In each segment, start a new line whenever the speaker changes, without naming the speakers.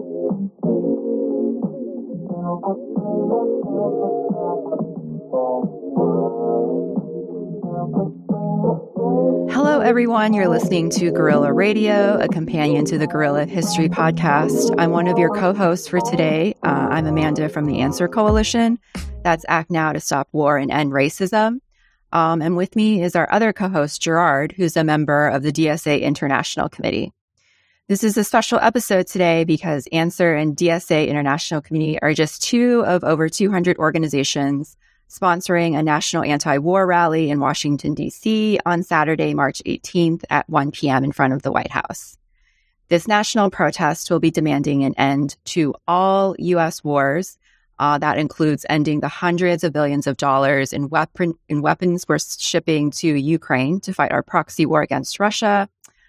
Hello, everyone. You're listening to Guerrilla Radio, a companion to the Guerrilla History Podcast. I'm one of your co-hosts for today. I'm Amanda from the Answer Coalition. That's Act Now to Stop War and End Racism. And with me is our other co-host, Gerard, who's a member of the DSA International Committee. This is a special episode today because Answer and DSA International Committee are just two of over 200 organizations sponsoring a national anti-war rally in Washington, D.C. on Saturday, March 18th at 1 p.m. in front of the White House. This national protest will be demanding an end to all U.S. wars. That includes ending the hundreds of billions of dollars in weapons we're shipping to Ukraine to fight our proxy war against Russia,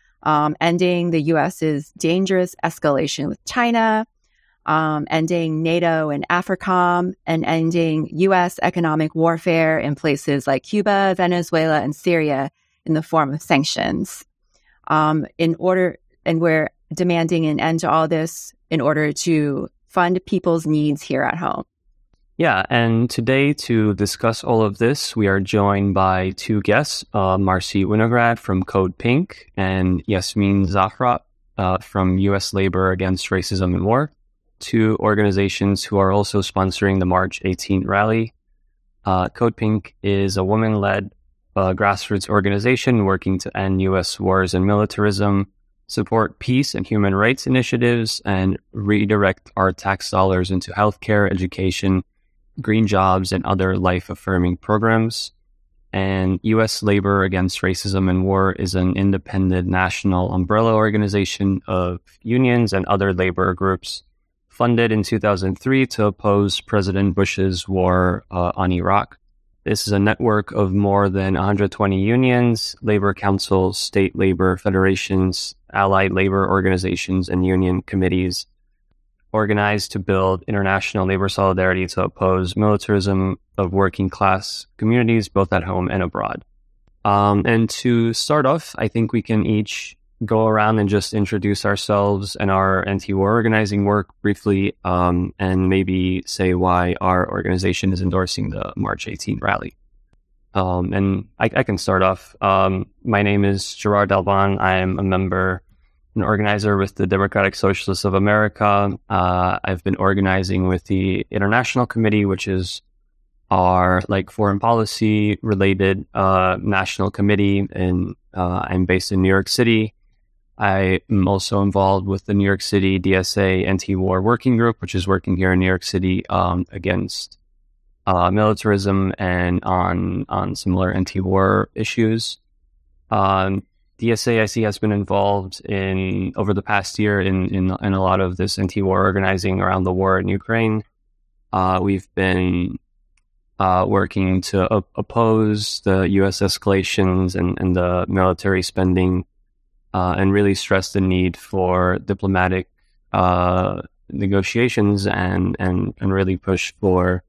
ending the U.S.'s dangerous escalation with China, ending NATO and AFRICOM, and ending U.S. economic warfare in places like Cuba, Venezuela, and Syria in the form of sanctions. And we're demanding an end to all this in order to fund people's needs here at home.
Yeah, and today to discuss all of this, we are joined by two guests, Marcy Winograd from Code Pink and Yasmin Zahra from U.S. Labor Against Racism and War, two organizations who are also sponsoring the March 18th rally. Code Pink is a women-led grassroots organization working to end U.S. wars and militarism, support peace and human rights initiatives, and redirect our tax dollars into healthcare, education, green jobs, and other life-affirming programs. And U.S. Labor Against Racism and War is an independent national umbrella organization of unions and other labor groups funded in 2003 to oppose President Bush's war on Iraq. This is a network of more than 120 unions, labor councils, state labor federations, allied labor organizations, and union committees organized to build international labor solidarity to oppose militarism of working class communities, both at home and abroad. And to start off, I think we can each go around and just introduce ourselves and our anti-war organizing work briefly, and maybe say why our organization is endorsing the March 18th rally. And I can start off. My name is Gerard Dalban. I am a member and organizer with the Democratic Socialists of America. I've been organizing with the International Committee, which is our foreign policy related national committee, and I'm based in New York City. I am also involved with the New York City DSA Anti-War Working Group, which is working here in New York City against militarism and on similar anti-war issues. DSA, I see, has been involved over the past year in a lot of this anti-war organizing around the war in Ukraine. We've been working to oppose the U.S. escalations and the military spending, and really stress the need for diplomatic negotiations and really push for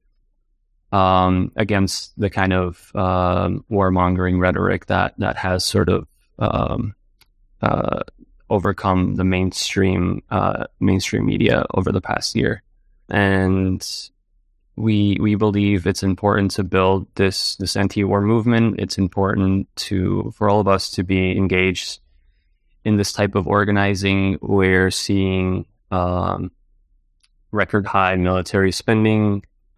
against the kind of warmongering rhetoric that has sort of overcome the mainstream media over the past year. And we believe it's important to build this anti-war movement. It's important for all of us to be engaged in this type of organizing. We're seeing record high military spending,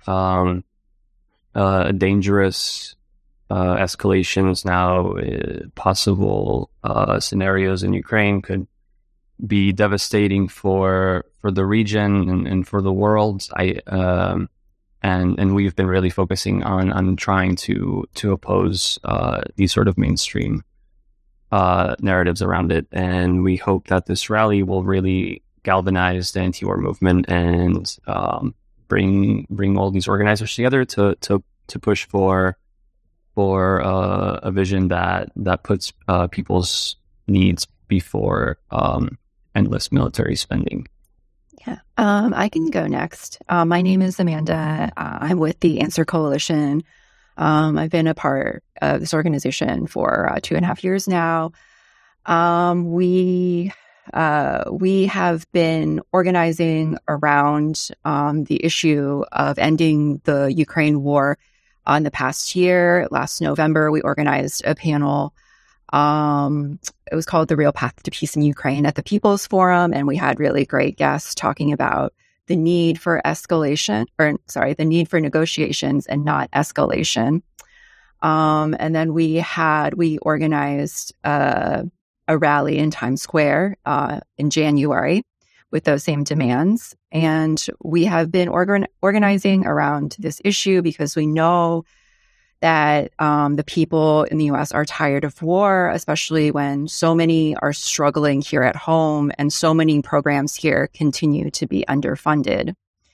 dangerous escalations now, possible scenarios in Ukraine could be devastating for the region and for the world. And we've been really focusing on trying to oppose these sort of mainstream narratives around it. And we hope that this rally will really galvanize the anti-war movement and bring all these organizers together to push for a vision that puts people's needs before endless military spending.
Yeah, I can go next. My name is Amanda. I'm with the Answer Coalition. I've been a part of this organization for 2.5 years now. We we have been organizing around the issue of ending the Ukraine war in the past year. Last November, we organized a panel. It was called The Real Path to Peace in Ukraine at the People's Forum, and we had really great guests talking about the need for the need for negotiations and not escalation. And then we organized a rally in Times Square in January with those same demands. And we have been organizing around this issue because we know that the people in the U.S. are tired of war, especially when so many are struggling here at home and so many programs here continue to be underfunded.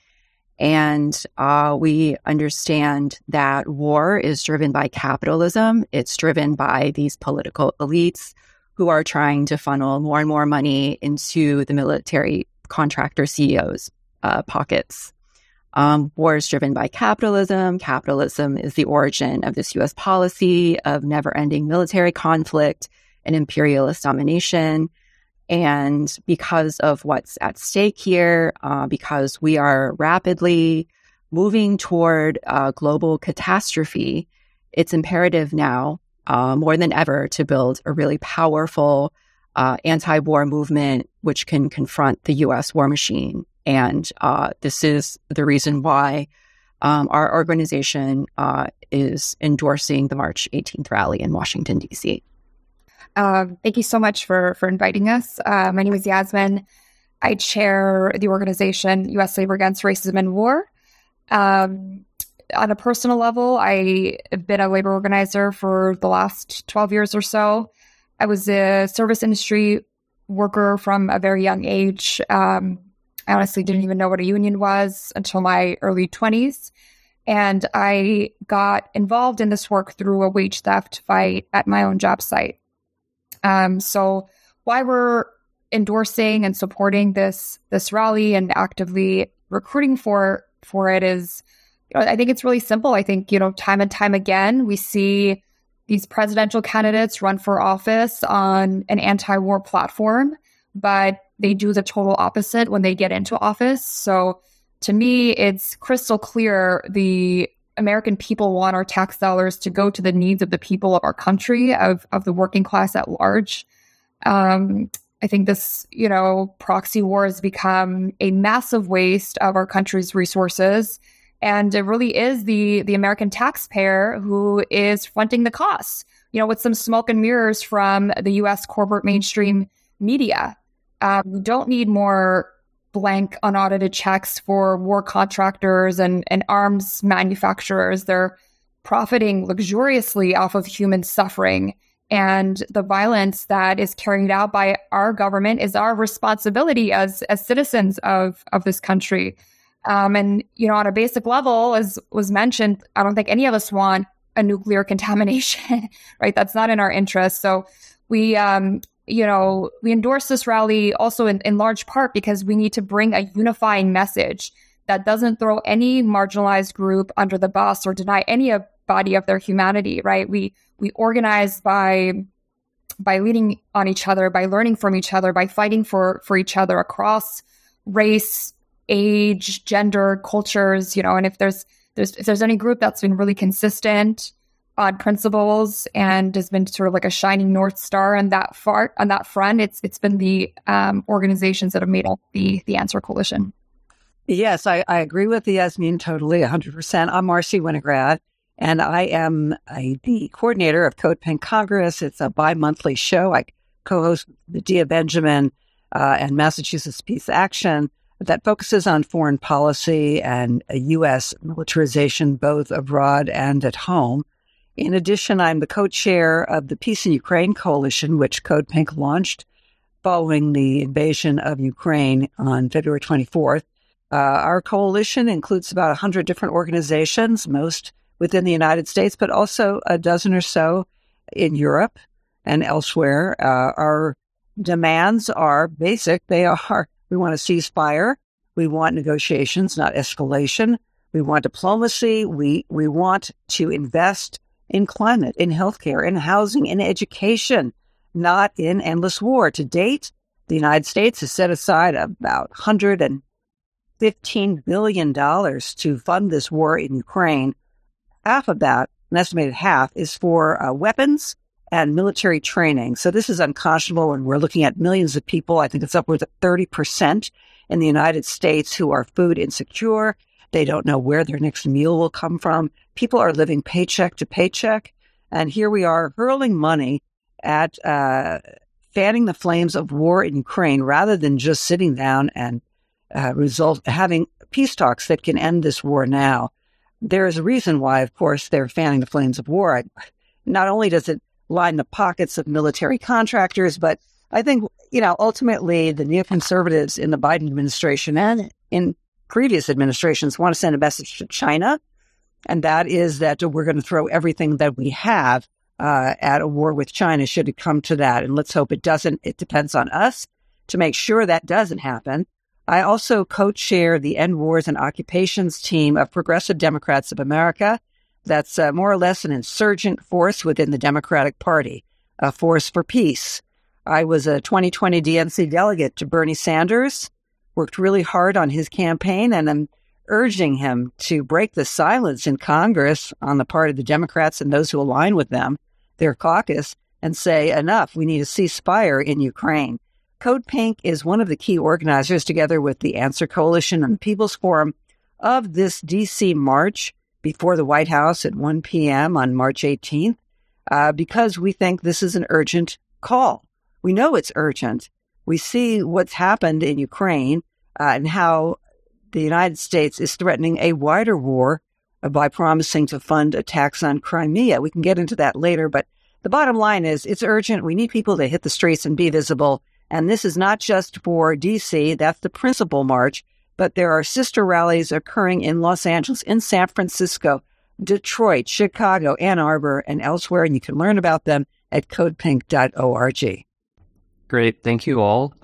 And we understand that war is driven by capitalism. It's driven by these political elites who are trying to funnel more and more money into the military contractor CEOs' pockets. War is driven by capitalism. Capitalism is the origin of this U.S. policy of never-ending military conflict and imperialist domination. And because of what's at stake here, because we are rapidly moving toward global catastrophe, it's imperative now, more than ever, to build a really powerful anti-war movement which can confront the U.S. war machine. And this is the reason why our organization is endorsing the March 18th rally in Washington, D.C.
Thank you so much for inviting us. My name is Yasmin. I chair the organization U.S. Labor Against Racism and War. On a personal level, I have been a labor organizer for the last 12 years or so. I was a service industry worker from a very young age. I honestly didn't even know what a union was until my early 20s. And I got involved in this work through a wage theft fight at my own job site. So why we're endorsing and supporting this rally and actively recruiting for it is, I think it's really simple. I think, time and time again, we see these presidential candidates run for office on an anti-war platform, but they do the total opposite when they get into office. So to me, it's crystal clear the American people want our tax dollars to go to the needs of the people of our country, of the working class at large. I think this, proxy war has become a massive waste of our country's resources. And it really is the American taxpayer who is fronting the costs, with some smoke and mirrors from the U.S. corporate mainstream media. We don't need more blank, unaudited checks for war contractors and arms manufacturers. They're profiting luxuriously off of human suffering. And the violence that is carried out by our government is our responsibility as citizens of this country. And, on a basic level, as was mentioned, I don't think any of us want a nuclear contamination, right? That's not in our interest. So we endorse this rally also in large part because we need to bring a unifying message that doesn't throw any marginalized group under the bus or deny any body of their humanity, right? We organize by leaning on each other, by learning from each other, by fighting for each other across race, age, gender, cultures, and if there's any group that's been really consistent on principles and has been sort of like a shining North Star on that front, it's been the organizations that have made up the Answer Coalition.
Yes, I agree with Yasmin totally, 100%. I'm Marcy Winograd, and I am the coordinator of Code Pink Congress. It's a bi-monthly show. I co-host the Dia Benjamin and Massachusetts Peace Action that focuses on foreign policy and U.S. militarization, both abroad and at home. In addition, I'm the co-chair of the Peace in Ukraine Coalition, which Code Pink launched following the invasion of Ukraine on February 24th. Our coalition includes about 100 different organizations, most within the United States, but also a dozen or so in Europe and elsewhere. Our demands are basic. We want a ceasefire. We want negotiations, not escalation. We want diplomacy. We want to invest in climate, in healthcare, in housing, in education, not in endless war. To date, The United States has set aside about $115 billion to fund this war in Ukraine. Half of that, an estimated half, is for weapons and military training. So this is unconscionable, and we're looking at millions of people. I think it's upwards of 30% in the United States who are food insecure. They don't know where their next meal will come from. People are living paycheck to paycheck. And here we are hurling money at fanning the flames of war in Ukraine rather than just sitting down and having peace talks that can end this war now. There is a reason why, of course, they're fanning the flames of war. Not only does it line the pockets of military contractors, but I think, ultimately the neoconservatives in the Biden administration and in previous administrations want to send a message to China, and that is that we're going to throw everything that we have at a war with China should it come to that. And let's hope it doesn't. It depends on us to make sure that doesn't happen. I also co-chair the End Wars and Occupations team of Progressive Democrats of America. That's more or less an insurgent force within the Democratic Party, a force for peace. I was a 2020 DNC delegate to Bernie Sanders, worked really hard on his campaign, and I'm urging him to break the silence in Congress on the part of the Democrats and those who align with them, their caucus, and say, enough, we need a ceasefire in Ukraine. Code Pink is one of the key organizers, together with the Answer Coalition and the People's Forum, of this D.C. march before the White House at 1 p.m. on March 18th, because we think this is an urgent call. We know it's urgent. We see what's happened in Ukraine and how the United States is threatening a wider war by promising to fund attacks on Crimea. We can get into that later, but the bottom line is it's urgent. We need people to hit the streets and be visible. And this is not just for D.C. That's the principal march. But there are sister rallies occurring in Los Angeles, in San Francisco, Detroit, Chicago, Ann Arbor, and elsewhere. And you can learn about them at codepink.org. Great.
Thank you all.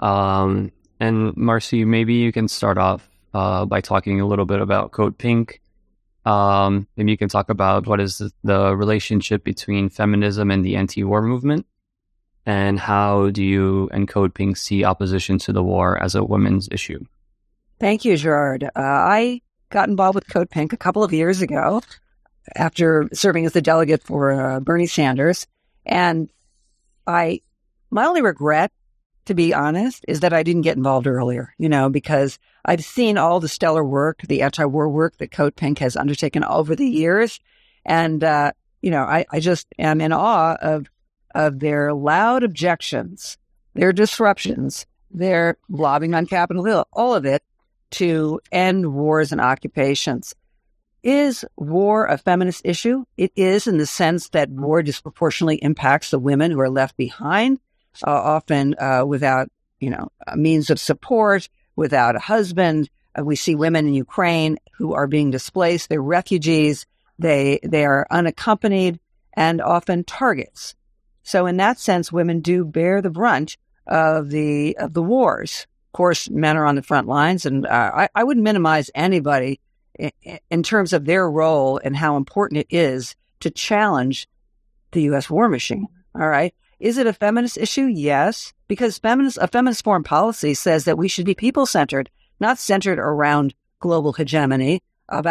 And Marcy, maybe you can start off by talking a little bit about Code Pink. Maybe you can talk about what is the relationship between feminism and the anti-war movement, and how do you and Code Pink see opposition to the war as a women's issue?
Thank you, Gerard. I got involved with Code Pink a couple of years ago after serving as the delegate for Bernie Sanders. And my only regret, to be honest, is that I didn't get involved earlier, because I've seen all the stellar work, the anti-war work that Code Pink has undertaken over the years. And, I just am in awe of their loud objections, their disruptions, their lobbying on Capitol Hill, all of it, to end wars and occupations. Is war a feminist issue? It is, in the sense that war disproportionately impacts the women who are left behind, often without, a means of support, without a husband. We see women in Ukraine who are being displaced. They're refugees. They are unaccompanied and often targets. So in that sense, women do bear the brunt of the wars. Of course, men are on the front lines, and I wouldn't minimize anybody in terms of their role and how important it is to challenge the U.S. war machine. All right. Is it a feminist issue? Yes, because a feminist foreign policy says that we should be people-centered, not centered around global hegemony,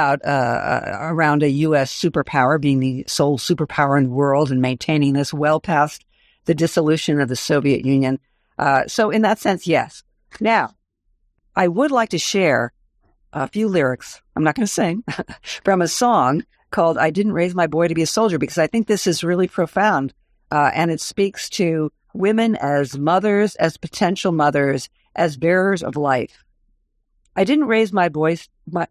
around a U.S. superpower being the sole superpower in the world and maintaining this well past the dissolution of the Soviet Union. So in that sense, yes. Now, I would like to share a few lyrics, I'm not going to sing, from a song called I Didn't Raise My Boy to Be a Soldier, because I think this is really profound. And it speaks to women as mothers, as potential mothers, as bearers of life. I did not raise my boy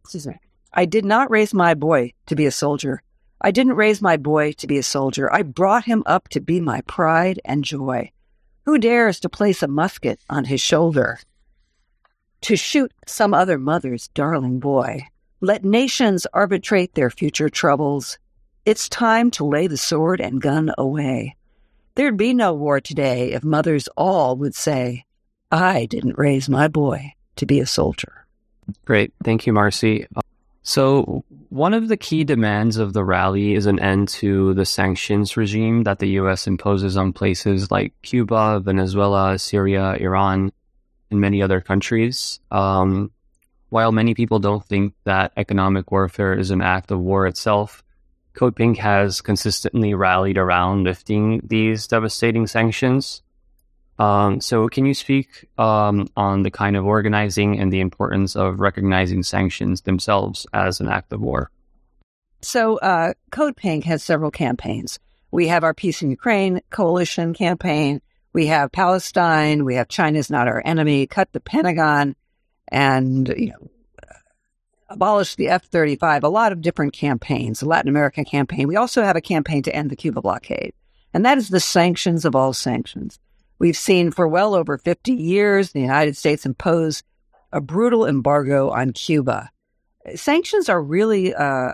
to be a soldier. I didn't raise my boy to be a soldier. I brought him up to be my pride and joy. Who dares to place a musket on his shoulder to shoot some other mother's darling boy? Let nations arbitrate their future troubles. It's time to lay the sword and gun away. There'd be no war today if mothers all would say, I didn't raise my boy to be a soldier.
Great. Thank you, Marcy. So one of the key demands of the rally is an end to the sanctions regime that the U.S. imposes on places like Cuba, Venezuela, Syria, Iran. in many other countries. While many people don't think that economic warfare is an act of war itself, Code Pink has consistently rallied around lifting these devastating sanctions. So can you speak on the kind of organizing and the importance of recognizing sanctions themselves as an act of war?
So Code Pink has several campaigns. We have our Peace in Ukraine coalition campaign. We have Palestine. We have China's Not Our Enemy, Cut the Pentagon, and abolish the F-35, a lot of different campaigns, a Latin American campaign. We also have a campaign to end the Cuba blockade, and that is the sanctions of all sanctions. We've seen for well over 50 years the United States impose a brutal embargo on Cuba. Sanctions are really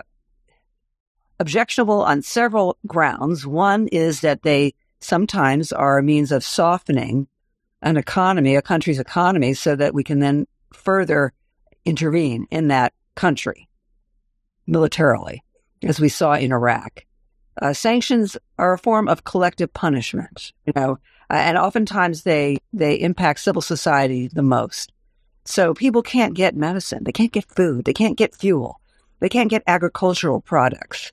objectionable on several grounds. One is that they sometimes are a means of softening an economy, a country's economy, so that we can then further intervene in that country militarily, as we saw in Iraq. Sanctions are a form of collective punishment, and oftentimes they impact civil society the most. So people can't get medicine, they can't get food, they can't get fuel, they can't get agricultural products,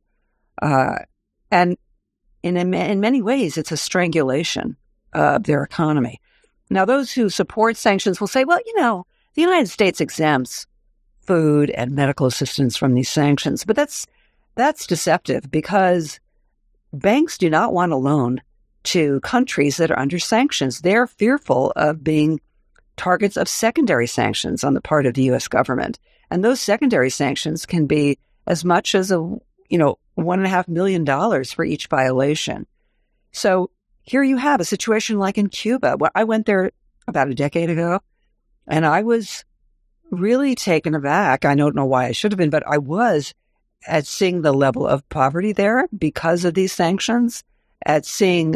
and in many ways, it's a strangulation of their economy. Now, those who support sanctions will say, well, the United States exempts food and medical assistance from these sanctions. But that's deceptive, because banks do not want to loan to countries that are under sanctions. They're fearful of being targets of secondary sanctions on the part of the U.S. government. And those secondary sanctions can be as much as $1.5 million for each violation. So here you have a situation like in Cuba. Well, I went there about a decade ago, and I was really taken aback. I don't know why I should have been, but I was, at seeing the level of poverty there because of these sanctions, at seeing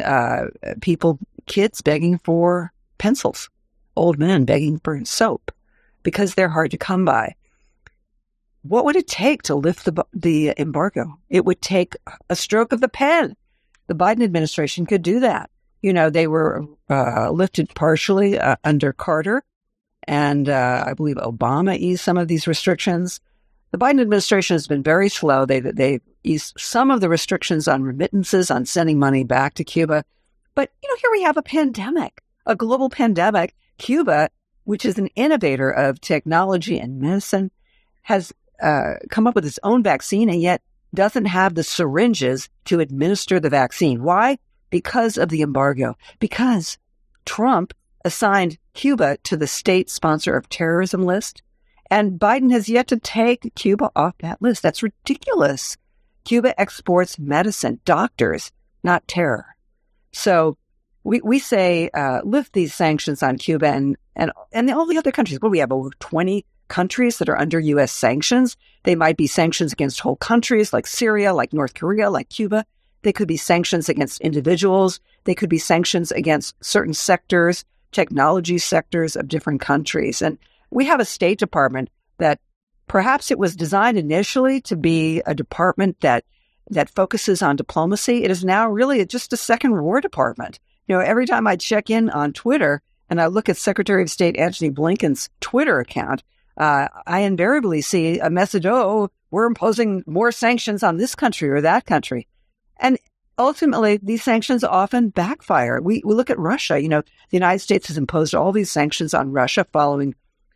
kids begging for pencils, old men begging for soap, because they're hard to come by. What would it take to lift the embargo? It would take a stroke of the pen. The Biden administration could do that. They were lifted partially under Carter, and I believe Obama eased some of these restrictions. The Biden administration has been very slow. They eased some of the restrictions on remittances, on sending money back to Cuba. But, here we have a pandemic, a global pandemic. Cuba, which is an innovator of technology and medicine, has come up with its own vaccine, and yet doesn't have the syringes to administer the vaccine. Why? Because of the embargo. Because Trump assigned Cuba to the state sponsor of terrorism list, and Biden has yet to take Cuba off that list. That's ridiculous. Cuba exports medicine, doctors, not terror. So we say lift these sanctions on Cuba and all the other countries. Well, we have over 20 countries that are under U.S. sanctions. They might be sanctions against whole countries like Syria, like North Korea, like Cuba. They could be sanctions against individuals. They could be sanctions against certain sectors, technology sectors of different countries. And we have a State Department that perhaps it was designed initially to be a department that focuses on diplomacy. It is now really just a second War Department. Every time I check in on Twitter and I look at Secretary of State Antony Blinken's Twitter account, I invariably see a message, we're imposing more sanctions on this country or that country. And ultimately, these sanctions often backfire. We look at Russia. The United States has imposed all these sanctions on Russia following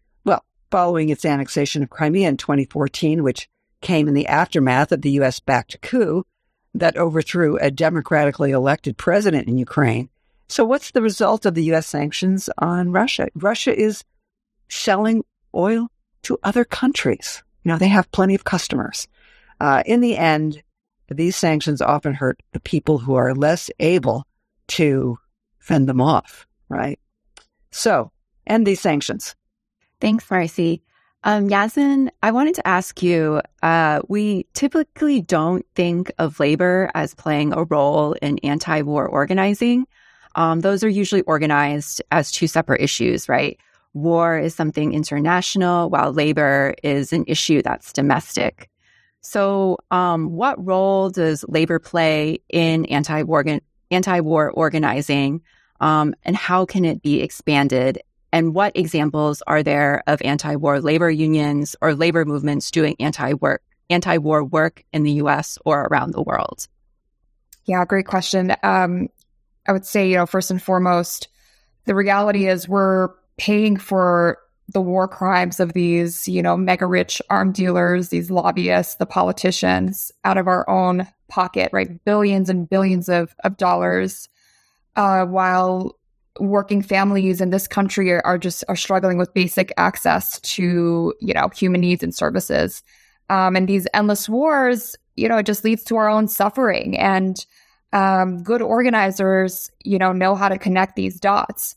its annexation of Crimea in 2014, which came in the aftermath of the U.S.-backed coup that overthrew a democratically elected president in Ukraine. So what's the result of the U.S. sanctions on Russia? Russia is selling oil to other countries. They have plenty of customers. In the end, these sanctions often hurt the people who are less able to fend them off, right? So, end these sanctions.
Thanks, Marcy. Yasmin, I wanted to ask you, we typically don't think of labor as playing a role in anti-war organizing. Those are usually organized as two separate issues, right? War is something international, while labor is an issue that's domestic. So what role does labor play in anti-war organizing, and how can it be expanded And what examples are there of anti-war labor unions or labor movements doing anti-war work in the U.S. or around the world?
Yeah, great question. I would say, first and foremost, the reality is we're paying for the war crimes of these, mega rich arm dealers, these lobbyists, the politicians out of our own pocket, right? Billions and billions of dollars, while working families in this country are struggling with basic access to, human needs and services. And these endless wars, it just leads to our own suffering. And good organizers, know how to connect these dots.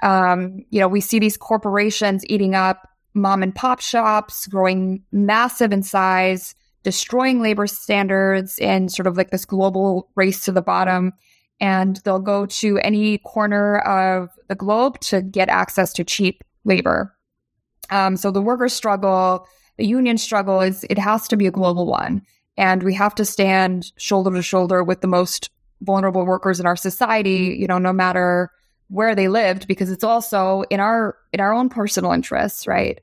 We see these corporations eating up mom and pop shops, growing massive in size, destroying labor standards in sort of like this global race to the bottom. And they'll go to any corner of the globe to get access to cheap labor. So the worker struggle, the union struggle it has to be a global one. And we have to stand shoulder to shoulder with the most vulnerable workers in our society, no matter where they lived, because it's also in our own personal interests, right?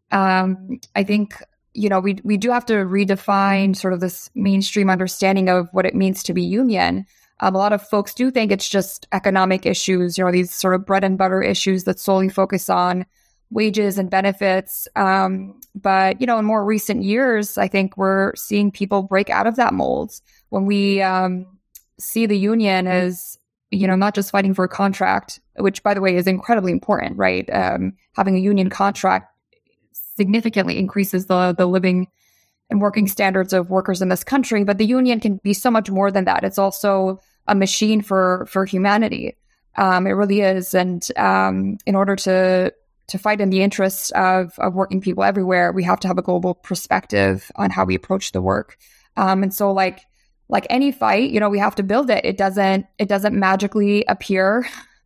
I think, we do have to redefine sort of this mainstream understanding of what it means to be union. A lot of folks do think it's just economic issues, these sort of bread and butter issues that solely focus on wages and benefits. But, in more recent years, I think we're seeing people break out of that mold when we see the union as, not just fighting for a contract, which, by the way, is incredibly important, right? Having a union contract significantly increases the living and working standards of workers in this country. But the union can be so much more than that. It's also a machine for humanity. It really is. And in order to fight in the interests of working people everywhere, we have to have a global perspective on how we approach the work. And so like any fight, we have to build it. It doesn't magically appear.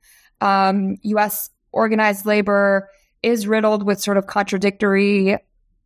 U.S. organized labor is riddled with sort of contradictory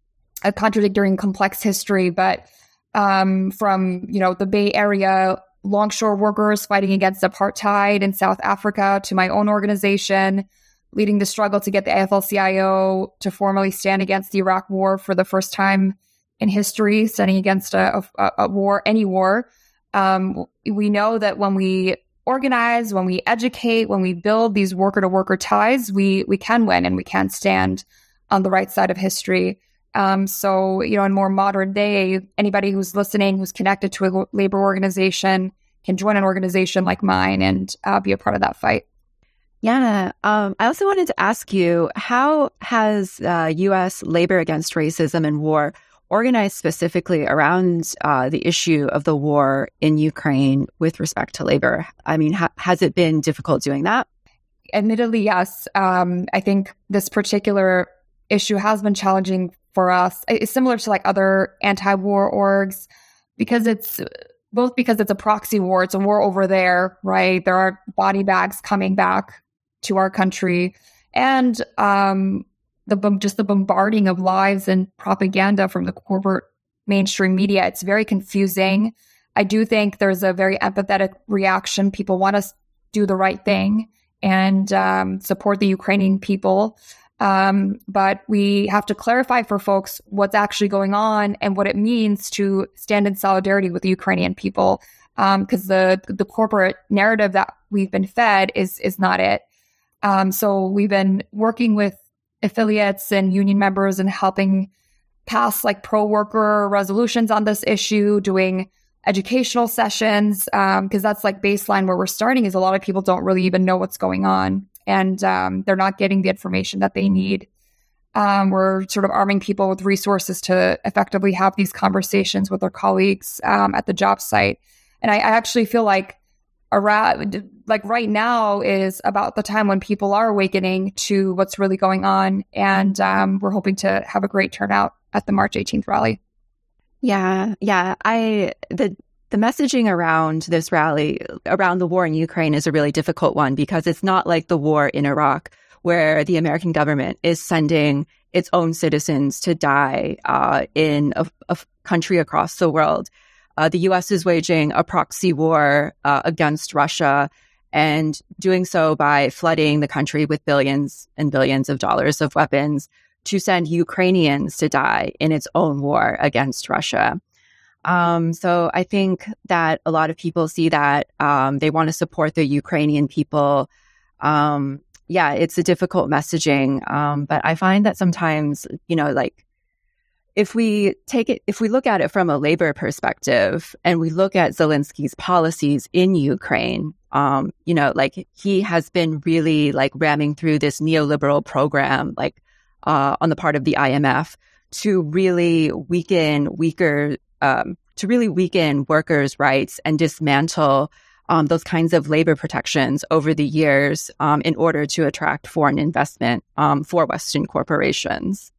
and complex history. But from, the Bay Area longshore workers fighting against apartheid in South Africa to my own organization, leading the struggle to get the AFL-CIO to formally stand against the Iraq War for the first time in history, standing against a war, any war. We know that when we organize, when we educate, when we build these worker-to-worker ties, we can win and we can stand on the right side of history. So, in more modern day, anybody who's listening, who's connected to a labor organization can join an organization like mine and be a part of that fight.
Yeah. I also wanted to ask you, how has U.S. labor against racism and war organized specifically around the issue of the war in Ukraine with respect to labor? I mean, has it been difficult doing that?
Admittedly, yes. I think this particular issue has been challenging for us. It's similar to like other anti-war orgs because it's a proxy war. It's a war over there, right? There are body bags coming back to our country, and the bombarding of lies and propaganda from the corporate mainstream media. It's very confusing. I do think there's a very empathetic reaction. People want to do the right thing and support the Ukrainian people. But we have to clarify for folks what's actually going on and what it means to stand in solidarity with the Ukrainian people. Because the corporate narrative that we've been fed is not it. So we've been working with affiliates and union members and helping pass like pro-worker resolutions on this issue, doing educational sessions, because that's like baseline where we're starting is a lot of people don't really even know what's going on, and they're not getting the information that they need. We're sort of arming people with resources to effectively have these conversations with their colleagues at the job site. And I actually feel like right now is about the time when people are awakening to what's really going on. And we're hoping to have a great turnout at the March 18th rally.
Yeah. The messaging around this rally, around the war in Ukraine, is a really difficult one because it's not like the war in Iraq, where the American government is sending its own citizens to die in a country across the world. The U.S. is waging a proxy war against Russia, and doing so by flooding the country with billions and billions of dollars of weapons to send Ukrainians to die in its own war against Russia. So I think that a lot of people see that they want to support the Ukrainian people. Yeah, it's a difficult messaging. But I find that sometimes, like if we look at it from a labor perspective and we look at Zelensky's policies in Ukraine, like he has been really like ramming through this neoliberal program, like on the part of the IMF to really weaken workers' rights and dismantle those kinds of labor protections over the years in order to attract foreign investment for Western corporations.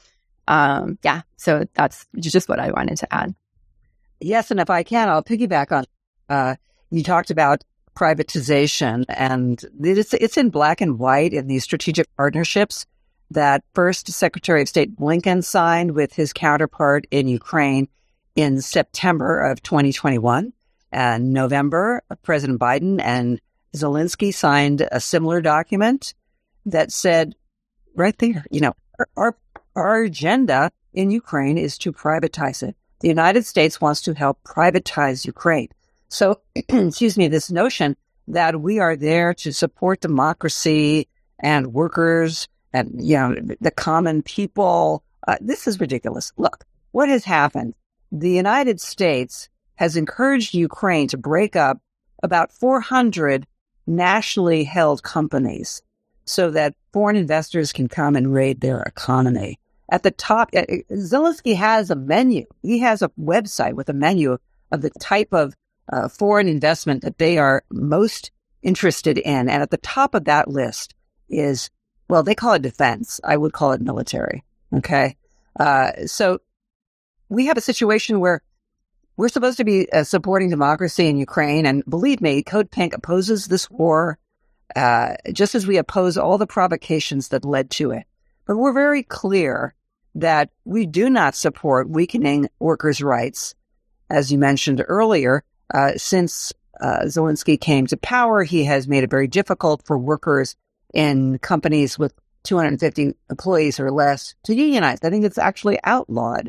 So that's just what I wanted to add.
Yes, and if I can, I'll piggyback on, you talked about privatization, and it's in black and white in these strategic partnerships that first Secretary of State Blinken signed with his counterpart in Ukraine in September of 2021. And November, President Biden and Zelensky signed a similar document that said right there, our agenda in Ukraine is to privatize it. The United States wants to help privatize Ukraine. So, this notion that we are there to support democracy and workers and, the common people, this is ridiculous. Look, what has happened? The United States has encouraged Ukraine to break up about 400 nationally held companies so that foreign investors can come and raid their economy. At the top, Zelensky has a menu. He has a website with a menu of the type of foreign investment that they are most interested in. And at the top of that list is, well, they call it defense. I would call it military. Okay. So we have a situation where we're supposed to be supporting democracy in Ukraine. And believe me, Code Pink opposes this war, just as we oppose all the provocations that led to it. But we're very clear that we do not support weakening workers' rights. As you mentioned earlier, since Zelensky came to power, he has made it very difficult for workers in companies with 250 employees or less to unionize. I think it's actually outlawed.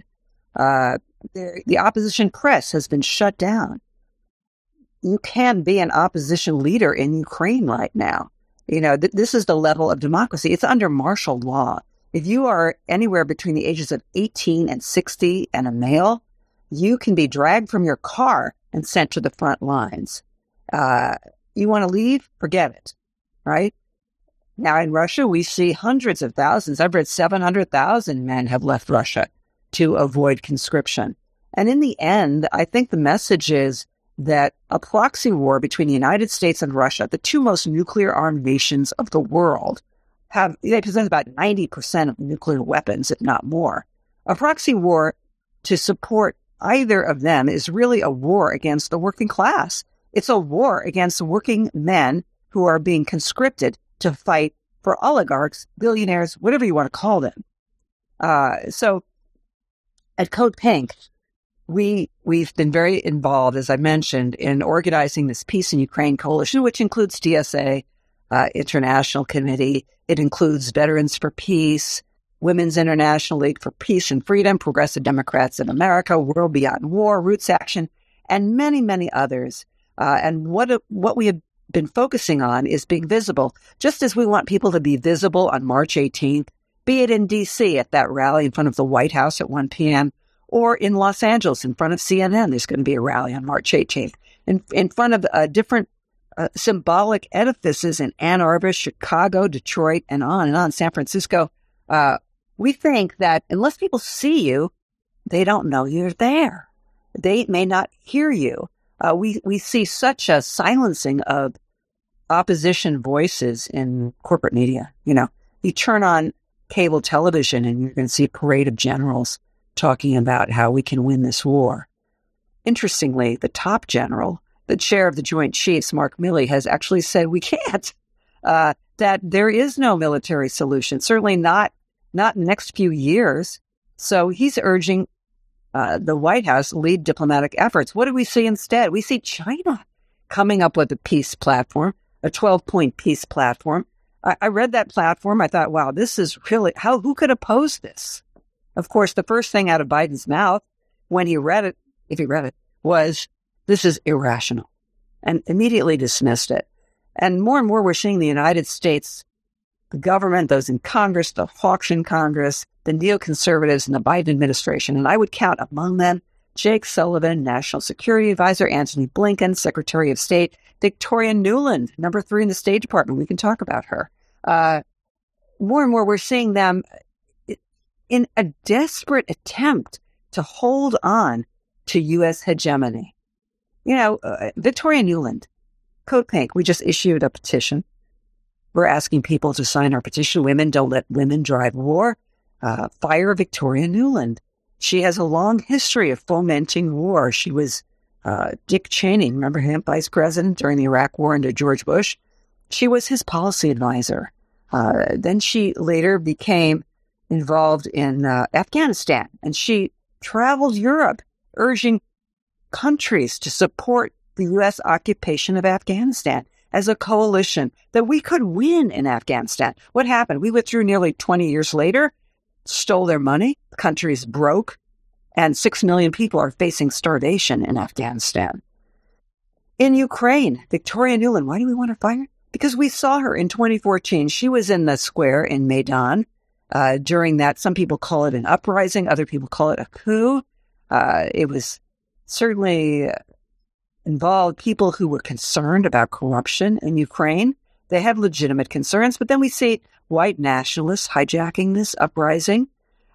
The opposition press has been shut down. You can be an opposition leader in Ukraine right now. This is the level of democracy. It's under martial law. If you are anywhere between the ages of 18 and 60 and a male, you can be dragged from your car and sent to the front lines. You want to leave? Forget it, right? Now, in Russia, we see hundreds of thousands. I've read 700,000 men have left Russia to avoid conscription. And in the end, I think the message is that a proxy war between the United States and Russia, the two most nuclear-armed nations of the world, they possess about 90% of nuclear weapons, if not more. A proxy war to support either of them is really a war against the working class. It's a war against working men who are being conscripted to fight for oligarchs, billionaires, whatever you want to call them. So at Code Pink, we've been very involved, as I mentioned, in organizing this Peace in Ukraine coalition, which includes DSA, International Committee. It includes Veterans for Peace, Women's International League for Peace and Freedom, Progressive Democrats of America, World Beyond War, Roots Action, and many, many others. And what we have been focusing on is being visible, just as we want people to be visible on March 18th, be it in D.C. at that rally in front of the White House at 1 p.m., or in Los Angeles in front of CNN. There's going to be a rally on March 18th. In front of different symbolic edifices in Ann Arbor, Chicago, Detroit, and on, San Francisco. We think that unless people see you, they don't know you're there. They may not hear you. We see such a silencing of opposition voices in corporate media. You turn on cable television and you're going to see a parade of generals talking about how we can win this war. Interestingly, the top general, the chair of the Joint Chiefs, Mark Milley, has actually said we can't, that there is no military solution, certainly not in the next few years. So he's urging the White House to lead diplomatic efforts. What do we see instead? We see China coming up with a peace platform, a 12-point peace platform. I read that platform. I thought, wow, this is really, who could oppose this? Of course, the first thing out of Biden's mouth when he read it, if he read it, was, this is irrational, and immediately dismissed it. And more we're seeing the United States, the government, those in Congress, the hawks in Congress, the neoconservatives in the Biden administration, and I would count among them Jake Sullivan, National Security Advisor, Antony Blinken, Secretary of State, Victoria Nuland, number 3 in the State Department. We can talk about her. More and more, we're seeing them in a desperate attempt to hold on to U.S. hegemony. Victoria Nuland, Code Pink, we just issued a petition. We're asking people to sign our petition. Women, don't let women drive war. Fire Victoria Nuland. She has a long history of fomenting war. She was Dick Cheney, remember him, vice president during the Iraq War under George Bush. She was his policy advisor. Then she later became involved in Afghanistan, and she traveled Europe, urging countries to support the U.S. occupation of Afghanistan as a coalition, that we could win in Afghanistan. What happened? We withdrew nearly 20 years later, stole their money, the country's broke, and 6 million people are facing starvation in Afghanistan. In Ukraine, Victoria Nuland, why do we want to fire? Because we saw her in 2014. She was in the square in Maidan. During that, some people call it an uprising, other people call it a coup. It was certainly involved people who were concerned about corruption in Ukraine. They had legitimate concerns, but then we see white nationalists hijacking this uprising.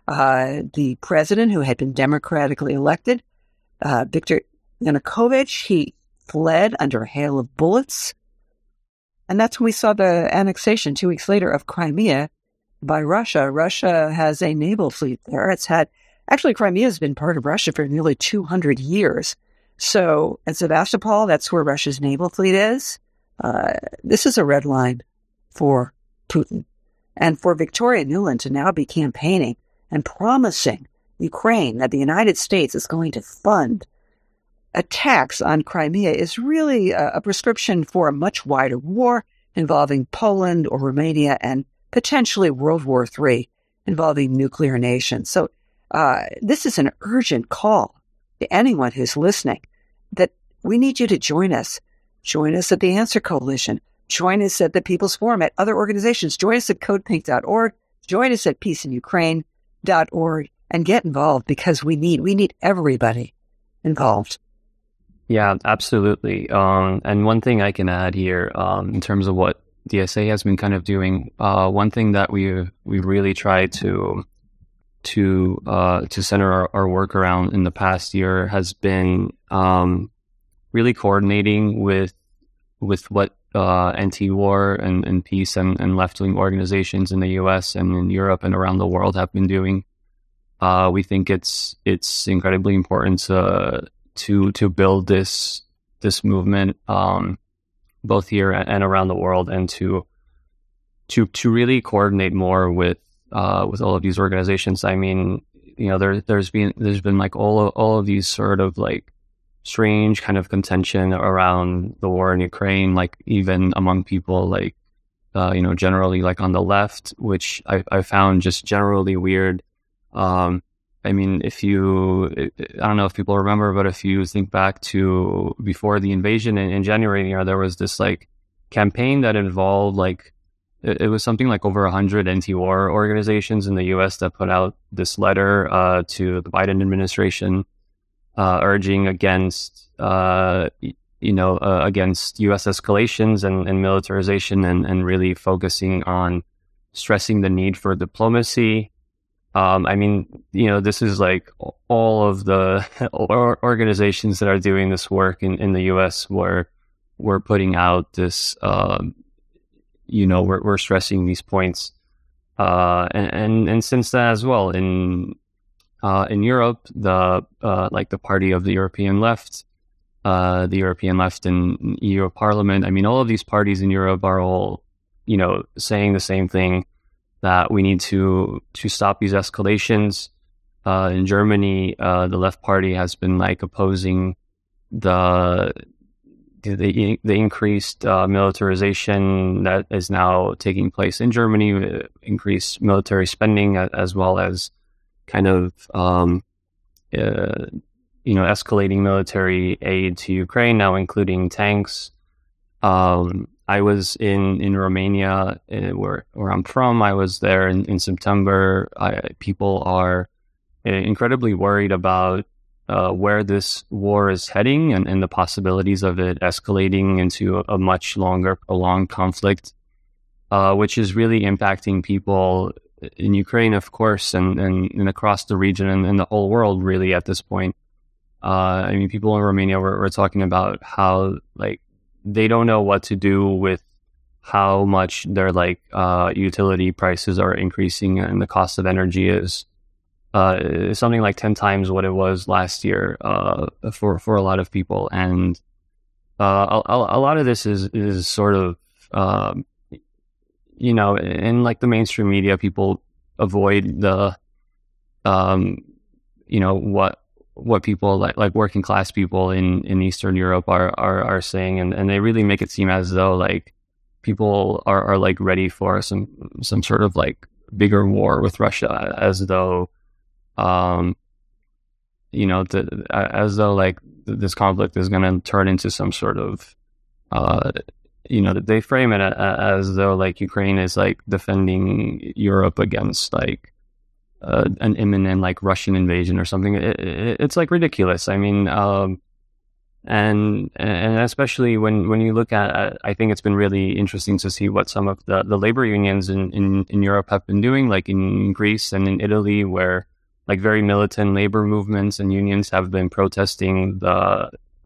The president, who had been democratically elected, Viktor Yanukovych, he fled under a hail of bullets. And that's when we saw the annexation 2 weeks later of Crimea by Russia. Russia has a naval fleet there. Crimea has been part of Russia for nearly 200 years. So at Sevastopol, that's where Russia's naval fleet is. This is a red line for Putin. And for Victoria Nuland to now be campaigning and promising Ukraine that the United States is going to fund attacks on Crimea is really a prescription for a much wider war involving Poland or Romania and potentially World War III involving nuclear nations. So this is an urgent call to anyone who's listening that we need you to join us. Join us at the Answer Coalition. Join us at the People's Forum, at other organizations. Join us at codepink.org. Join us at peaceinukraine.org and get involved, because we need everybody involved.
Yeah, absolutely. And one thing I can add here, in terms of what DSA has been kind of doing, one thing that we really tried to center our work around in the past year has been really coordinating with what anti-war and peace and left-wing organizations in the U.S. and in Europe and around the world have been doing. We think it's incredibly important to build this movement, both here and around the world, and to really coordinate more with all of these organizations. I mean, there's been like all of these sort of like strange kind of contention around the war in Ukraine, like even among people like generally like on the left, which I found just generally weird. I mean, I don't know if people remember, but if you think back to before the invasion in January, there was this like campaign that involved like, it was something like over 100 anti-war organizations in the U.S. that put out this letter to the Biden administration urging against against U.S. escalations and militarization, and really focusing on stressing the need for diplomacy. I mean, this is like all of the organizations that are doing this work in the U.S. where we're putting out this, we're stressing these points. And since that as well, in Europe, the party of the European left in EU Parliament, I mean, all of these parties in Europe are all, saying the same thing, that we need to stop these escalations. In Germany, the left party has been like opposing the the increased militarization that is now taking place in Germany, increased military spending, as well as kind of escalating military aid to Ukraine, now including tanks. I was in Romania, where I'm from. I was there in September. People are incredibly worried about where this war is heading and the possibilities of it escalating into a much longer, prolonged conflict, which is really impacting people in Ukraine, of course, and across the region and the whole world, really, at this point. I mean, people in Romania were talking about how, like, they don't know what to do with how much their utility prices are increasing, and the cost of energy is something like 10 times what it was last year for a lot of people. And a lot of this is sort of in like the mainstream media, people avoid the what people like working class people in Eastern Europe are saying, and they really make it seem as though like people are like ready for some sort of like bigger war with Russia, as though as though like this conflict is going to turn into some sort of they frame it as though like Ukraine is like defending Europe against like an imminent like Russian invasion or something. It's like ridiculous. I mean, and especially when you look at, I think it's been really interesting to see what some of the labor unions in Europe have been doing, like in Greece and in Italy, where like very militant labor movements and unions have been protesting the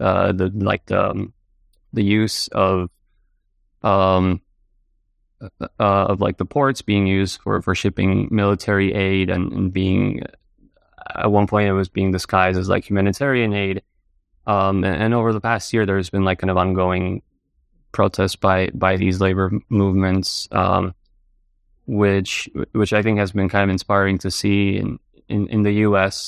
use of like the ports being used for shipping military aid, and being, at one point it was being disguised as like humanitarian aid. And over the past year, there's been like kind of ongoing protests by these labor movements, which I think has been kind of inspiring to see. In the U.S.,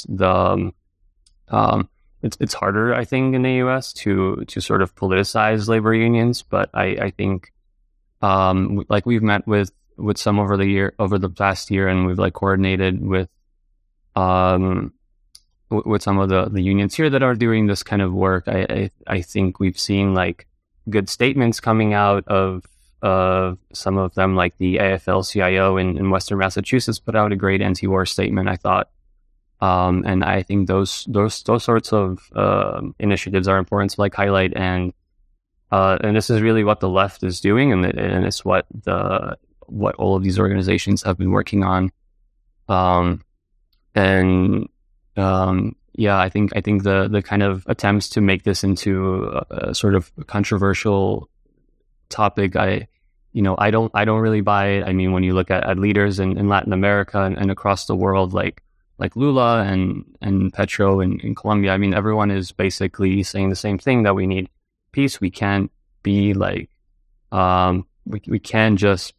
it's harder, I think, in the U.S. to sort of politicize labor unions, but I think like we've met with some over the past year, and we've like coordinated with some of the unions here that are doing this kind of work. I think we've seen like good statements coming out of some of them, like the AFL-CIO in Western Massachusetts put out a great anti-war statement, I thought. And I think those sorts of initiatives are important to like highlight, and this is really what the left is doing, and it's what all of these organizations have been working on. I think the kind of attempts to make this into a sort of controversial topic, I don't really buy it. I mean, when you look at leaders in Latin America and across the world, like Lula and Petro in Colombia, I mean, everyone is basically saying the same thing, that we need peace. We can't be like, we can't just,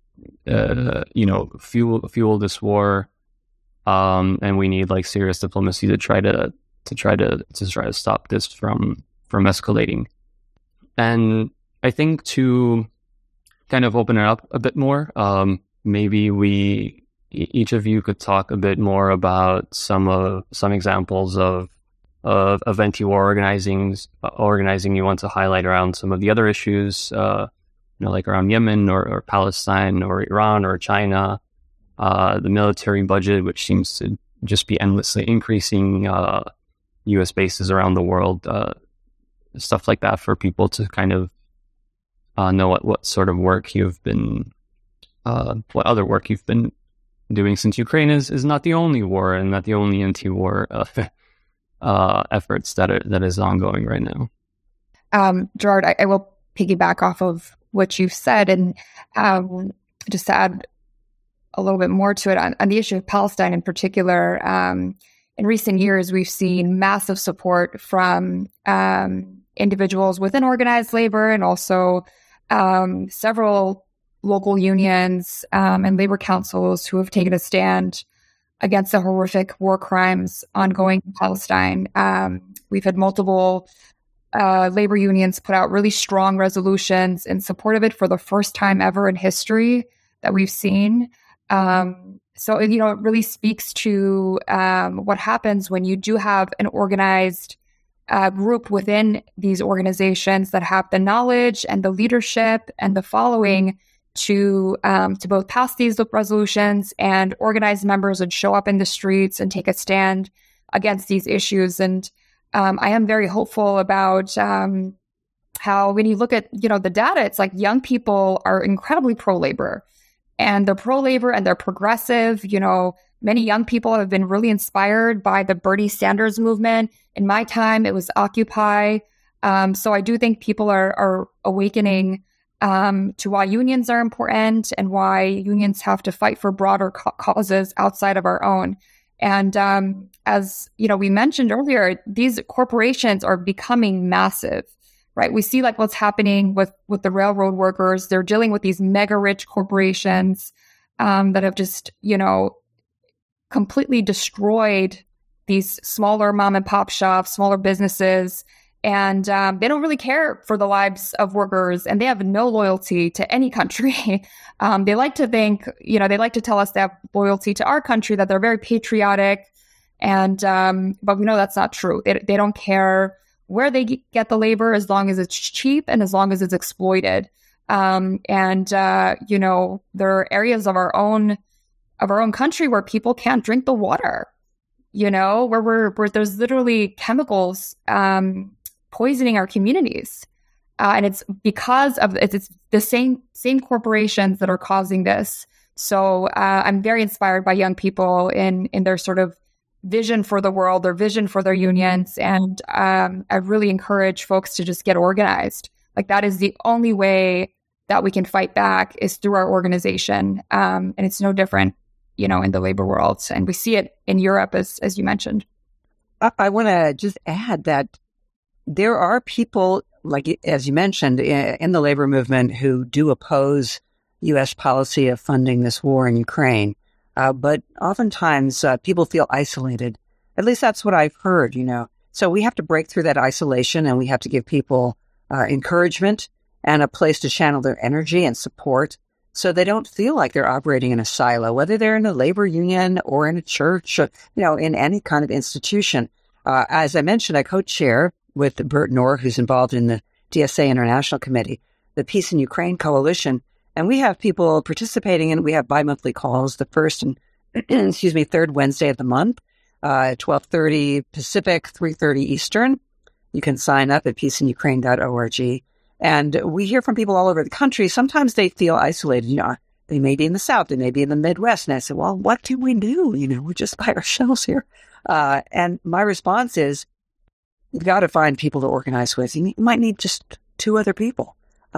fuel this war. And we need like serious diplomacy to try to stop this from escalating. And I think to kind of open it up a bit more, maybe each of you could talk a bit more about some examples of anti-war organizing you want to highlight around some of the other issues, like around Yemen or Palestine or Iran or China, the military budget, which seems to just be endlessly increasing, U.S. bases around the world, stuff like that, for people to kind of know what sort of work you've been, what other work you've been doing, since Ukraine is not the only war and not the only anti-war efforts that is ongoing right now.
Gerard, I will piggyback off of what you've said, and just to add a little bit more to it on the issue of Palestine in particular. In recent years, we've seen massive support from individuals within organized labor, and also several local unions and labor councils who have taken a stand against the horrific war crimes ongoing in Palestine. We've had multiple labor unions put out really strong resolutions in support of it for the first time ever in history that we've seen. So, it really speaks to what happens when you do have an organized group within these organizations that have the knowledge and the leadership and the following to both pass these resolutions and organize members and show up in the streets and take a stand against these issues. And I am very hopeful about how when you look at, the data, it's like young people are incredibly pro-labor. And they're pro-labor and they're progressive. Many young people have been really inspired by the Bernie Sanders movement. In my time, it was Occupy. So I do think people are awakening to why unions are important and why unions have to fight for broader causes outside of our own. And as we mentioned earlier, these corporations are becoming massive. Right. We see what's happening with the railroad workers. They're dealing with these mega rich corporations that have just, completely destroyed these smaller mom and pop shops, smaller businesses. And they don't really care for the lives of workers, and they have no loyalty to any country. They like to think, they like to tell us they have loyalty to our country, that they're very patriotic. And but we know that's not true. They don't care where they get the labor as long as it's cheap and as long as it's exploited. There are areas of our own country where people can't drink the water, where there's literally chemicals poisoning our communities. And it's because of it's the same corporations that are causing this. So I'm very inspired by young people in their sort of vision for the world, their vision for their unions. And I really encourage folks to just get organized. That is the only way that we can fight back is through our organization. And it's no different, in the labor world. And we see it in Europe, as you mentioned.
I want to just add that there are people, as you mentioned, in the labor movement who do oppose U.S. policy of funding this war in Ukraine. But oftentimes people feel isolated. At least that's what I've heard, So we have to break through that isolation, and we have to give people encouragement and a place to channel their energy and support so they don't feel like they're operating in a silo, whether they're in a labor union or in a church, or, in any kind of institution. As I mentioned, I co-chair with Bert Knorr, who's involved in the DSA International Committee, the Peace in Ukraine Coalition. And we have people participating, and we have bi-monthly calls, the first and, third Wednesday of the month, 12:30 Pacific, 3:30 Eastern. You can sign up at peaceinukraine.org. And we hear from people all over the country. Sometimes they feel isolated. They may be in the South, they may be in the Midwest. And I say, well, what do we do? We're just by ourselves here. And my response is, you've got to find people to organize with. You might need just two other people.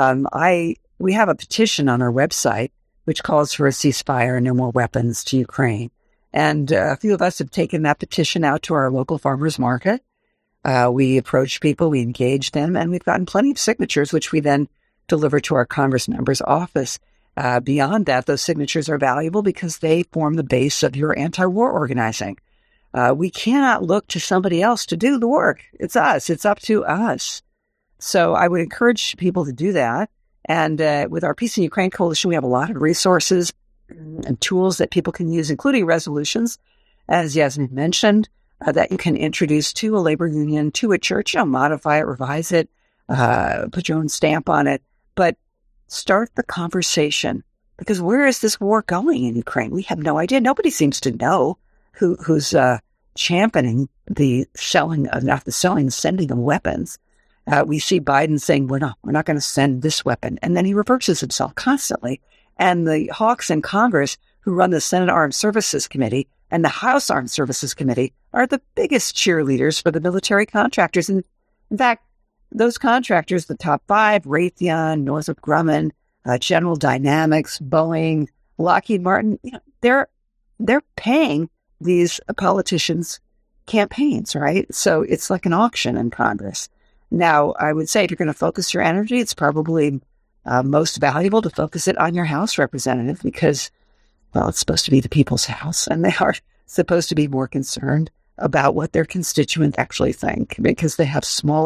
We have a petition on our website which calls for a ceasefire and no more weapons to Ukraine. And a few of us have taken that petition out to our local farmers market. We approach people, we engage them, and we've gotten plenty of signatures, which we then deliver to our Congress member's office. Beyond that, those signatures are valuable because they form the base of your anti-war organizing. We cannot look to somebody else to do the work. It's us. It's up to us. So I would encourage people to do that. And with our Peace in Ukraine Coalition, we have a lot of resources and tools that people can use, including resolutions, as Yasmin mentioned, that you can introduce to a labor union, to a church, modify it, revise it, put your own stamp on it. But start the conversation, because where is this war going in Ukraine? We have no idea. Nobody seems to know who's championing the sending of weapons. We see Biden saying, we're not going to send this weapon. And then he reverses himself constantly. And the hawks in Congress who run the Senate Armed Services Committee and the House Armed Services Committee are the biggest cheerleaders for the military contractors. And in fact, those contractors, the top five, Raytheon, Northrop Grumman, General Dynamics, Boeing, Lockheed Martin, they're paying these politicians' campaigns, right? So it's like an auction in Congress. Now, I would say if you're going to focus your energy, it's probably most valuable to focus it on your House representative because, well, it's supposed to be the people's house, and they are supposed to be more concerned about what their constituents actually think because they have smaller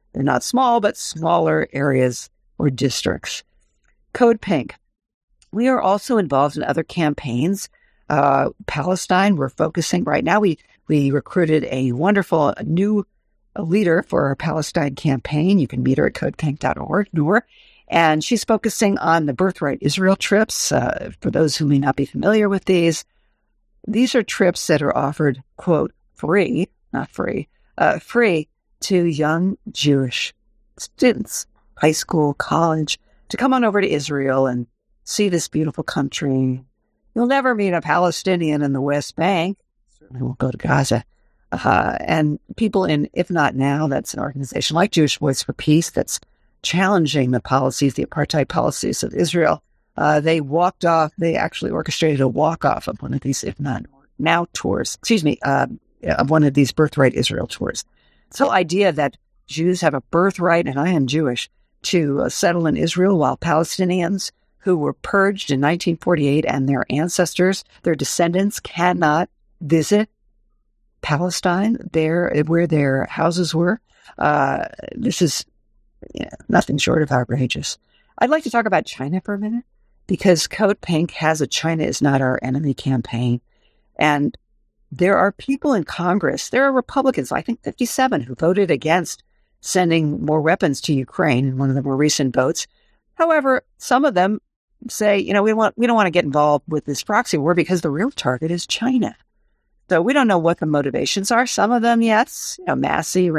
They're not small, but smaller areas or districts. Code Pink. We are also involved in other campaigns. Palestine, we're focusing right now. We recruited a wonderful new leader for our Palestine campaign. You can meet her at codepink.org, Noor. And she's focusing on the Birthright Israel trips. For those who may not be familiar with these are trips that are offered, quote, free, not free, free to young Jewish students, high school, college, to come on over to Israel and see this beautiful country. You'll never meet a Palestinian in the West Bank. Certainly won't go to Gaza. And people in If Not Now, that's an organization like Jewish Voice for Peace that's challenging the policies, the apartheid policies of Israel. They actually orchestrated a walk-off of one of these If Not Now tours, of one of these Birthright Israel tours. This whole idea that Jews have a birthright, and I am Jewish, to settle in Israel while Palestinians who were purged in 1948 and their ancestors, their descendants, cannot visit Palestine, where their houses were. This is nothing short of outrageous. I'd like to talk about China for a minute, because Code Pink has a China is not our enemy campaign. And there are people in Congress, there are Republicans, I think 57, who voted against sending more weapons to Ukraine in one of the more recent votes. However, some of them say, we don't want to get involved with this proxy war because the real target is China. So we don't know what the motivations are. Some of them, yes, Massey,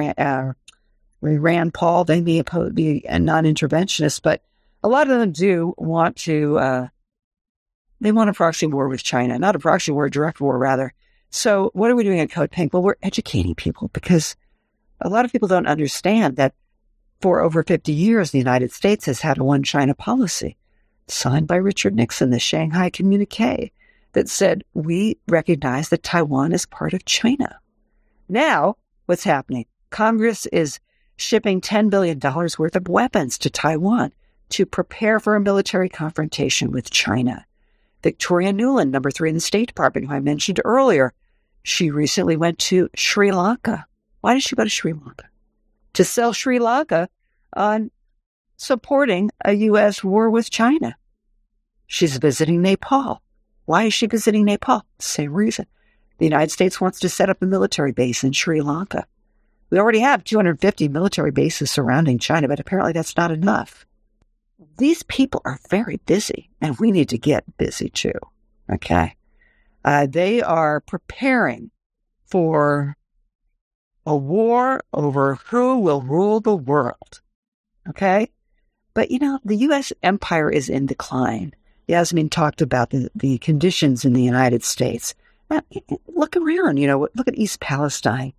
Rand Paul, they may be a non-interventionist, but a lot of them do want to, they want a proxy war with China, not a proxy war, a direct war rather. So what are we doing at Code Pink? Well, we're educating people, because a lot of people don't understand that for over 50 years, the United States has had a one China policy signed by Richard Nixon, the Shanghai Communique, that said, we recognize that Taiwan is part of China. Now, what's happening? Congress is shipping $10 billion worth of weapons to Taiwan to prepare for a military confrontation with China. Victoria Nuland, number 3 in the State Department, who I mentioned earlier, she recently went to Sri Lanka. Why did she go to Sri Lanka? To sell Sri Lanka on supporting a U.S. war with China. She's visiting Nepal. Why is she visiting Nepal? Same reason. The United States wants to set up a military base in Sri Lanka. We already have 250 military bases surrounding China, but apparently that's not enough. These people are very busy, and we need to get busy too, okay? They are preparing for a war over who will rule the world, okay? But, the U.S. empire is in decline. Yasmin talked about the conditions in the United States. Now, look around, look at East Palestine.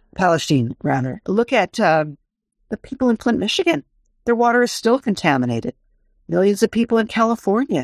Look at the people in Flint, Michigan. Their water is still contaminated. Millions of people in California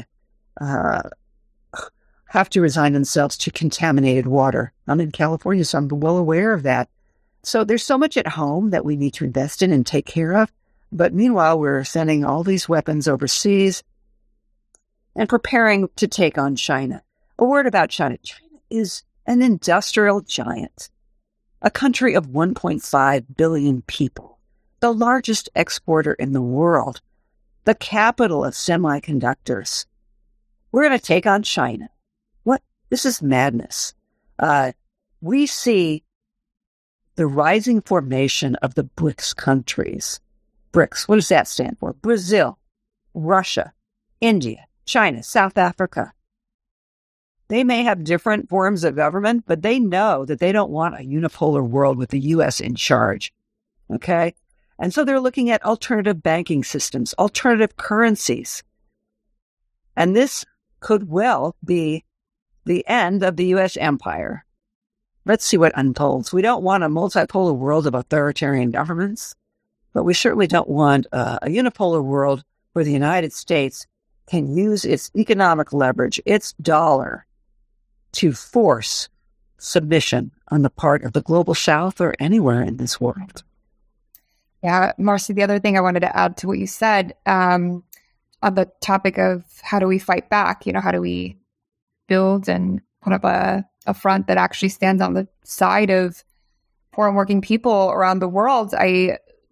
have to resign themselves to contaminated water. I'm in California, so I'm well aware of that. So there's so much at home that we need to invest in and take care of. But meanwhile, we're sending all these weapons overseas and preparing to take on China. A word about China. China is an industrial giant, a country of 1.5 billion people, the largest exporter in the world, the capital of semiconductors. We're going to take on China. What? This is madness. We see the rising formation of the BRICS countries. BRICS, what does that stand for? Brazil, Russia, India, China, South Africa. They may have different forms of government, but they know that they don't want a unipolar world with the U.S. in charge. Okay? And so they're looking at alternative banking systems, alternative currencies. And this could well be the end of the U.S. empire. Let's see what unfolds. We don't want a multipolar world of authoritarian governments, but we certainly don't want a unipolar world where the United States can use its economic leverage, its dollar, to force submission on the part of the global South or anywhere in this world.
Yeah, Marcy, the other thing I wanted to add to what you said on the topic of how do we fight back, how do we build and put up a front that actually stands on the side of foreign working people around the world. I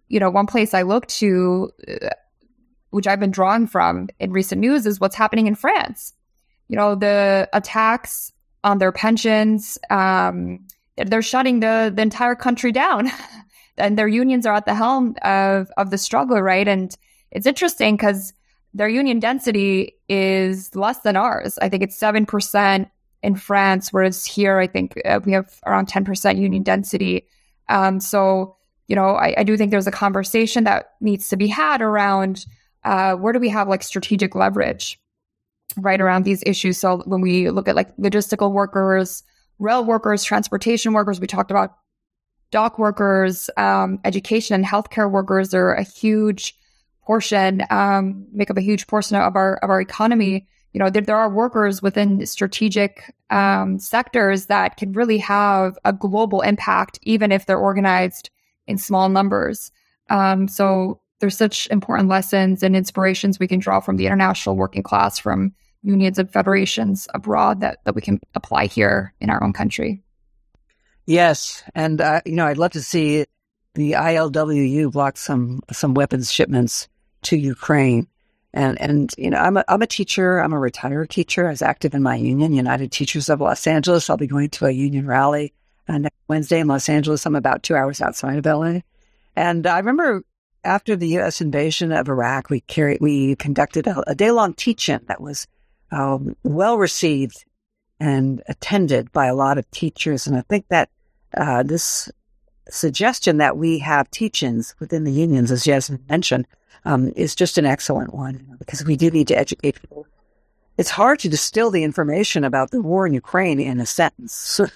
one place I look to, which I've been drawing from in recent news, is what's happening in France. The attacks on their pensions, they're shutting the entire country down. And their unions are at the helm of the struggle, right? And it's interesting because their union density is less than ours. I think it's 7% in France, whereas here, I think we have around 10% union density. So, I do think there's a conversation that needs to be had around where do we have like strategic leverage, right, around these issues. So when we look at like logistical workers, rail workers, transportation workers, we talked about dock workers, education and healthcare workers are a huge portion, make up a huge portion of our economy. There are workers within strategic sectors that can really have a global impact, even if they're organized in small numbers. So there's such important lessons and inspirations we can draw from the international working class, from unions and federations abroad that we can apply here in our own country. Yes.
And, I'd love to see the ILWU block some weapons shipments to Ukraine. And I'm a teacher. I'm a retired teacher. I was active in my union, United Teachers of Los Angeles. I'll be going to a union rally next Wednesday in Los Angeles. I'm about 2 hours outside of LA. And I remember after the U.S. invasion of Iraq, we conducted a day-long teach-in that was well received and attended by a lot of teachers. And I think that this suggestion that we have teach-ins within the unions, as Yasmin mentioned, is just an excellent one, because we do need to educate people. It's hard to distill the information about the war in Ukraine in a sentence.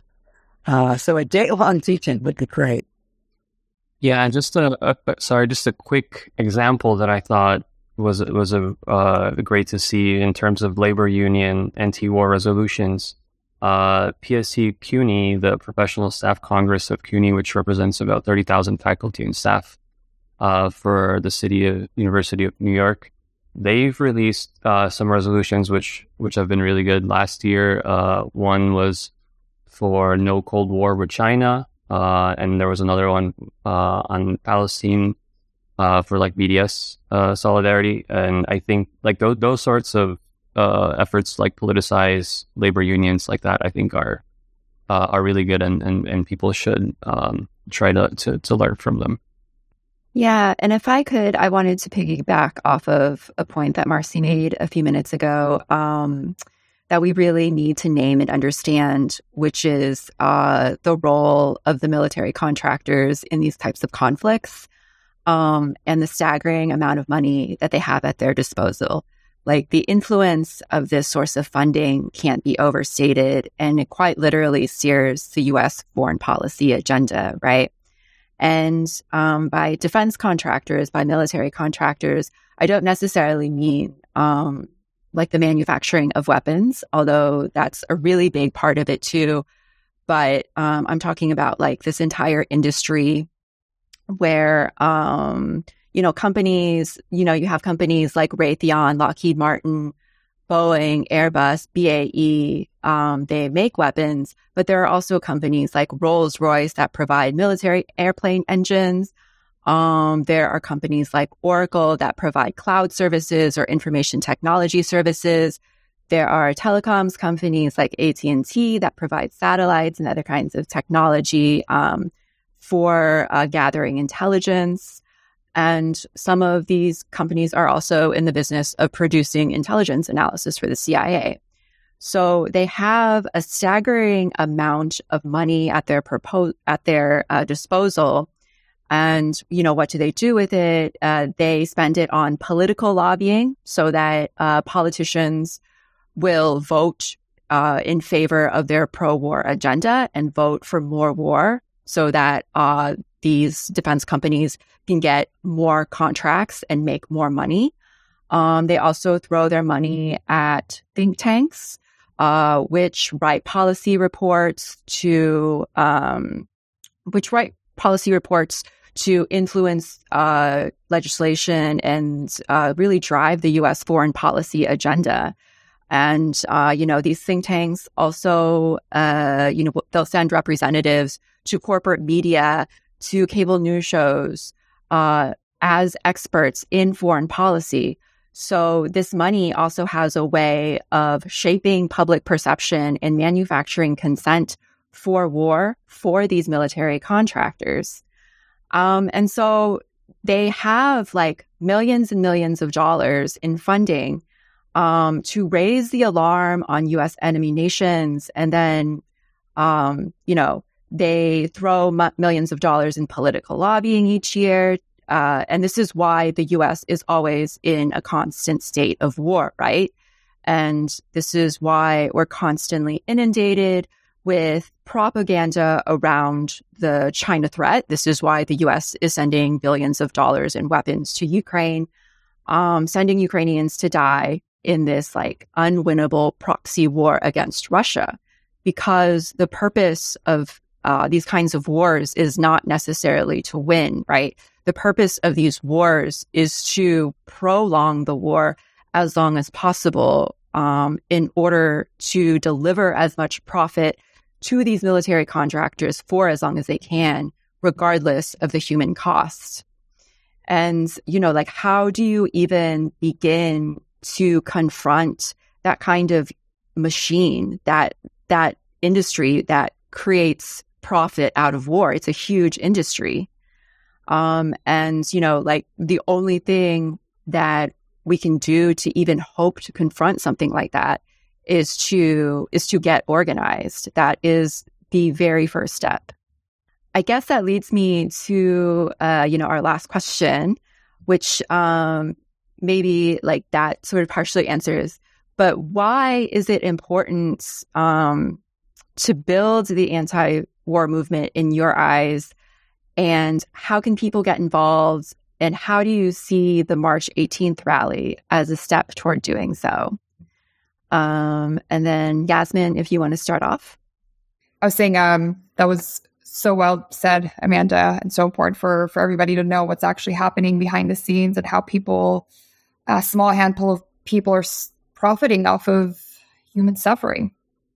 So a day-long teach-in would be great.
Yeah, and just a quick example that I thought was great to see in terms of labor union anti-war resolutions. PSC CUNY, the Professional Staff Congress of CUNY, which represents about 30,000 faculty and staff for the University of New York, they've released some resolutions which have been really good. Last year, one was for no Cold War with China, and there was another one on Palestine for like BDS solidarity. And I think like those sorts of efforts, like politicize labor unions like that, I think are really good, and people should try to learn from them.
Yeah, and if I could, I wanted to piggyback off of a point that Marcy made a few minutes ago, that we really need to name and understand, which is the role of the military contractors in these types of conflicts, and the staggering amount of money that they have at their disposal. Like, the influence of this source of funding can't be overstated, and it quite literally steers the U.S. foreign policy agenda, right? And by defense contractors, by military contractors, I don't necessarily mean like the manufacturing of weapons, although that's a really big part of it too. But I'm talking about like this entire industry where, companies, you have companies like Raytheon, Lockheed Martin, Boeing, Airbus, BAE, they make weapons, but there are also companies like Rolls-Royce that provide military airplane engines. There are companies like Oracle that provide cloud services or information technology services. There are telecoms companies like AT&T that provide satellites and other kinds of technology for gathering intelligence. And some of these companies are also in the business of producing intelligence analysis for the CIA. So they have a staggering amount of money at their disposal. And, what do they do with it? They spend it on political lobbying so that politicians will vote in favor of their pro-war agenda and vote for more war so that these defense companies can get more contracts and make more money. They also throw their money at think tanks, which write policy reports to influence legislation and really drive the U.S. foreign policy agenda. And, these think tanks also, they'll send representatives to corporate media, to cable news shows, as experts in foreign policy. So this money also has a way of shaping public perception and manufacturing consent for war for these military contractors. And so they have like millions and millions of dollars in funding to raise the alarm on U.S. enemy nations. And then, they throw millions of dollars in political lobbying each year. And this is why the U.S. is always in a constant state of war, right? And this is why we're constantly inundated with propaganda around the China threat. This is why the U.S. is sending billions of dollars in weapons to Ukraine, sending Ukrainians to die in this like unwinnable proxy war against Russia, because the purpose of these kinds of wars is not necessarily to win, right? The purpose of these wars is to prolong the war as long as possible in order to deliver as much profit to these military contractors for as long as they can, regardless of the human costs. And, like, how do you even begin to confront that kind of machine, that industry that creates profit out of war? It's a huge industry. And, like, the only thing that we can do to even hope to confront something like that is to get organized. That is the very first step. I guess that leads me to, our last question, which maybe like that sort of partially answers, but why is it important to build the anti-war movement in your eyes? And how can people get involved? And how do you see the March 18th rally as a step toward doing so? And then Yasmin, if you want to start off.
I was saying that was so well said, Amanda, and so important for everybody to know what's actually happening behind the scenes and how people, a small handful of people, are profiting off of human suffering.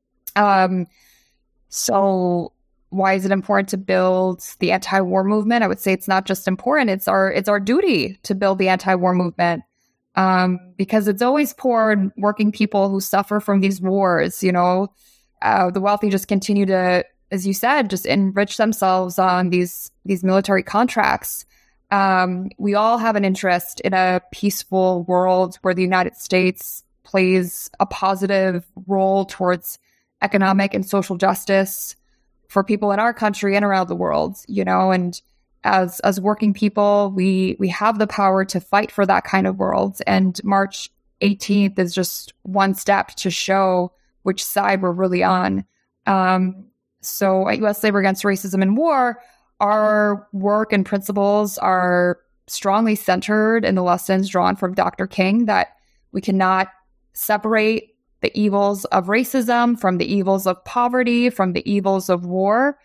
So why is it important to build the anti-war movement? I would say it's not just important; it's our duty to build the anti-war movement. Because it's always poor and working people who suffer from these wars. The wealthy just continue to, as you said, just enrich themselves on these military contracts. We all have an interest in a peaceful world where the United States plays a positive role towards economic and social justice for people in our country and around the world, and as working people, we have the power to fight for that kind of world. And March 18th is just one step to show which side we're really on. So at U.S. Labor Against Racism and War, our work and principles are strongly centered in the lessons drawn from Dr. King, that we cannot separate the evils of racism from the evils of poverty, from the evils of war.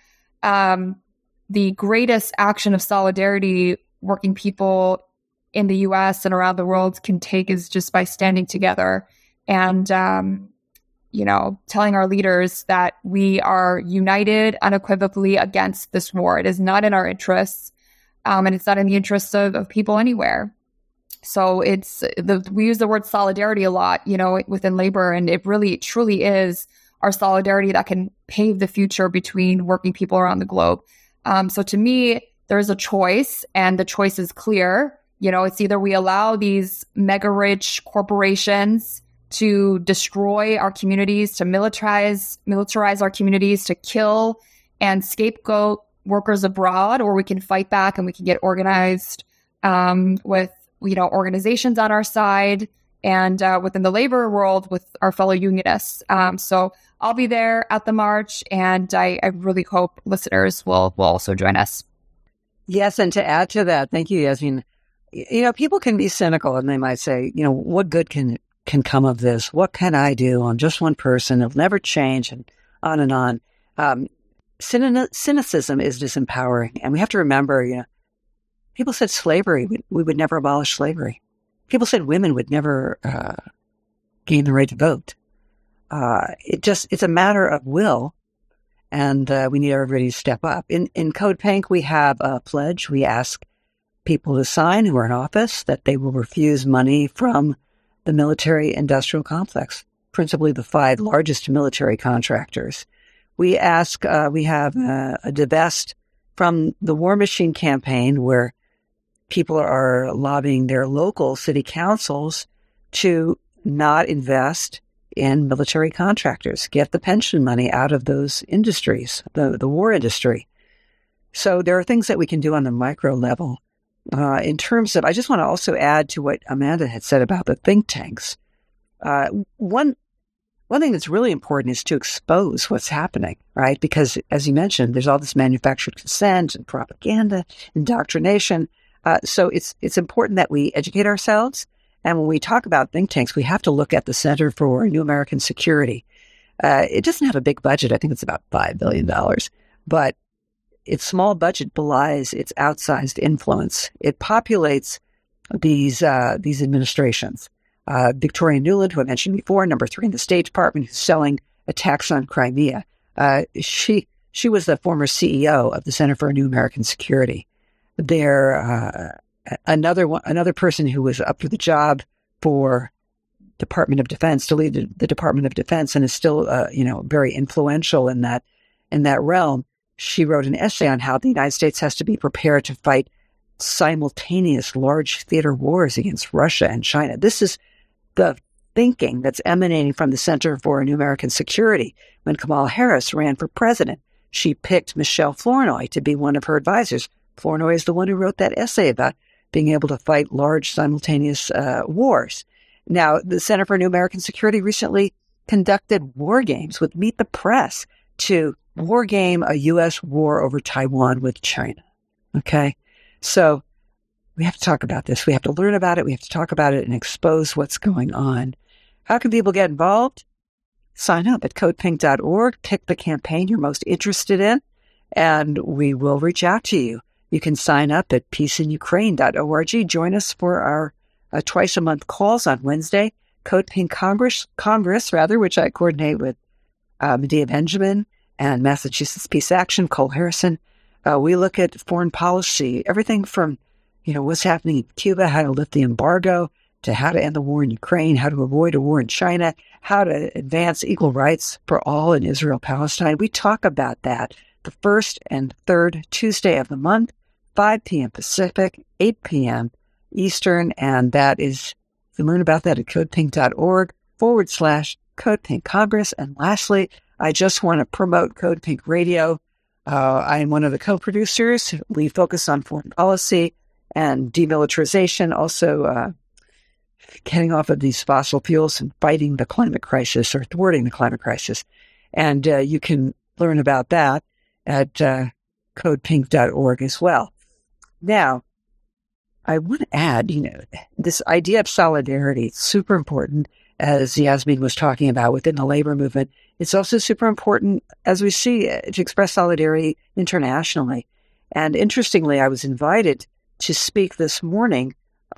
The greatest action of solidarity working people in the U.S. and around the world can take is just by standing together and, telling our leaders that we are united unequivocally against this war. It is not in our interests, and it's not in the interests of people anywhere. So we use the word solidarity a lot, within labor, and it really truly is our solidarity that can pave the future between working people around the globe. So to me, there's a choice, and the choice is clear. It's either we allow these mega rich corporations to destroy our communities, to militarize our communities, to kill and scapegoat workers abroad, or we can fight back and we can get organized with organizations on our side and within the labor world with our fellow unionists. So I'll be there at the march, and I really hope listeners will also join us.
Yes, and to add to that, thank you, Yasmin. People can be cynical, and they might say, what good can come of this? What can I do? I'm just one person. It'll never change, and on and on. Cynicism is disempowering, and we have to remember, people said slavery, we would never abolish slavery. People said women would never gain the right to vote. It's a matter of will, and we need everybody to step up. In Code Pink, we have a pledge. We ask people to sign who are in office that they will refuse money from the military-industrial complex, principally the 5 largest military contractors. We have a divest from the War Machine campaign, where people are lobbying their local city councils to not invest in military contractors, get the pension money out of those industries, the war industry. So there are things that we can do on the micro level. In terms of, I just want to also add to what Amanda had said about the think tanks. One thing that's really important is to expose what's happening, right? Because, as you mentioned, there's all this manufactured consent and propaganda, indoctrination. So it's important that we educate ourselves. And when we talk about think tanks, we have to look at the Center for New American Security. It doesn't have a big budget. I think it's about $5 billion. But its small budget belies its outsized influence. It populates these administrations. Victoria Nuland, who I mentioned before, number 3 in the State Department, who's selling attacks on Crimea. She was the former CEO of the Center for New American Security. Another person who was up for the job for Department of Defense, to lead the Department of Defense, and is still very influential in that realm. She wrote an essay on how the United States has to be prepared to fight simultaneous large theater wars against Russia and China. This is the thinking that's emanating from the Center for New American Security. When Kamala Harris ran for president, she picked Michelle Flournoy to be one of her advisors. Flournoy is the one who wrote that essay about being able to fight large simultaneous wars. Now, the Center for New American Security recently conducted war games with Meet the Press to war game a U.S. war over Taiwan with China. Okay? So we have to talk about this. We have to learn about it. We have to talk about it and expose what's going on. How can people get involved? Sign up at codepink.org. Pick the campaign you're most interested in, and we will reach out to you. You can sign up at peaceinukraine.org. Join us for our twice-a-month calls on Wednesday. Code Pink Congress, which I coordinate with Medea Benjamin and Massachusetts Peace Action, Cole Harrison. We look at foreign policy, everything from what's happening in Cuba, how to lift the embargo, to how to end the war in Ukraine, how to avoid a war in China, how to advance equal rights for all in Israel-Palestine. We talk about that the first and third Tuesday of the month, 5 p.m. Pacific, 8 p.m. Eastern, and that is, you can learn about that at codepink.org/Code Pink Congress. And lastly, I just want to promote Code Pink Radio. I am one of the co-producers. We focus on foreign policy and demilitarization, also getting off of these fossil fuels and fighting the climate crisis, or thwarting the climate crisis. And you can learn about that at codepink.org as well. Now, I want to add, this idea of solidarity, it's super important, as Yasmin was talking about within the labor movement. It's also super important, as we see, to express solidarity internationally. And interestingly, I was invited to speak this morning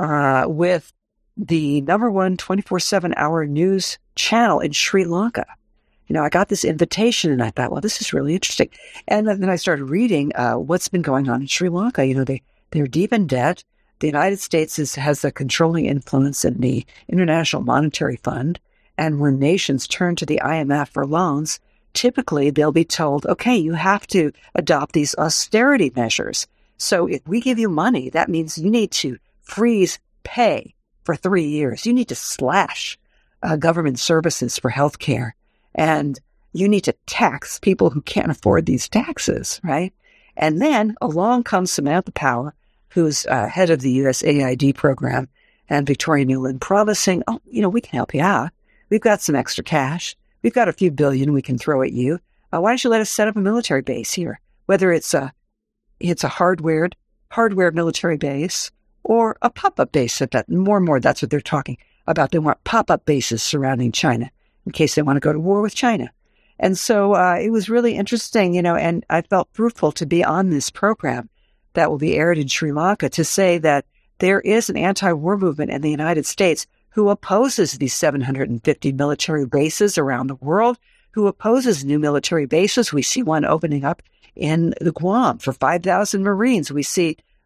with the number 1 24/7 hour news channel in Sri Lanka. I got this invitation and I thought, well, this is really interesting. And then I started reading what's been going on in Sri Lanka. They're deep in debt. The United States has a controlling influence in the International Monetary Fund. And when nations turn to the IMF for loans, typically they'll be told, okay, you have to adopt these austerity measures. So if we give you money, that means you need to freeze pay for 3 years. You need to slash government services for healthcare. And you need to tax people who can't afford these taxes, right? And then along comes Samantha Power, who's head of the USAID program, and Victoria Nuland promising, we can help you out. We've got some extra cash. We've got a few billion we can throw at you. Why don't you let us set up a military base here? Whether it's a hardware military base or a pop-up base. That more and more, that's what they're talking about. They want pop-up bases surrounding China in case they want to go to war with China. And so it was really interesting, and I felt fruitful to be on this program that will be aired in Sri Lanka to say that there is an anti-war movement in the United States who opposes these 750 military bases around the world, who opposes new military bases. We see one opening up in the Guam for 5,000 Marines. We see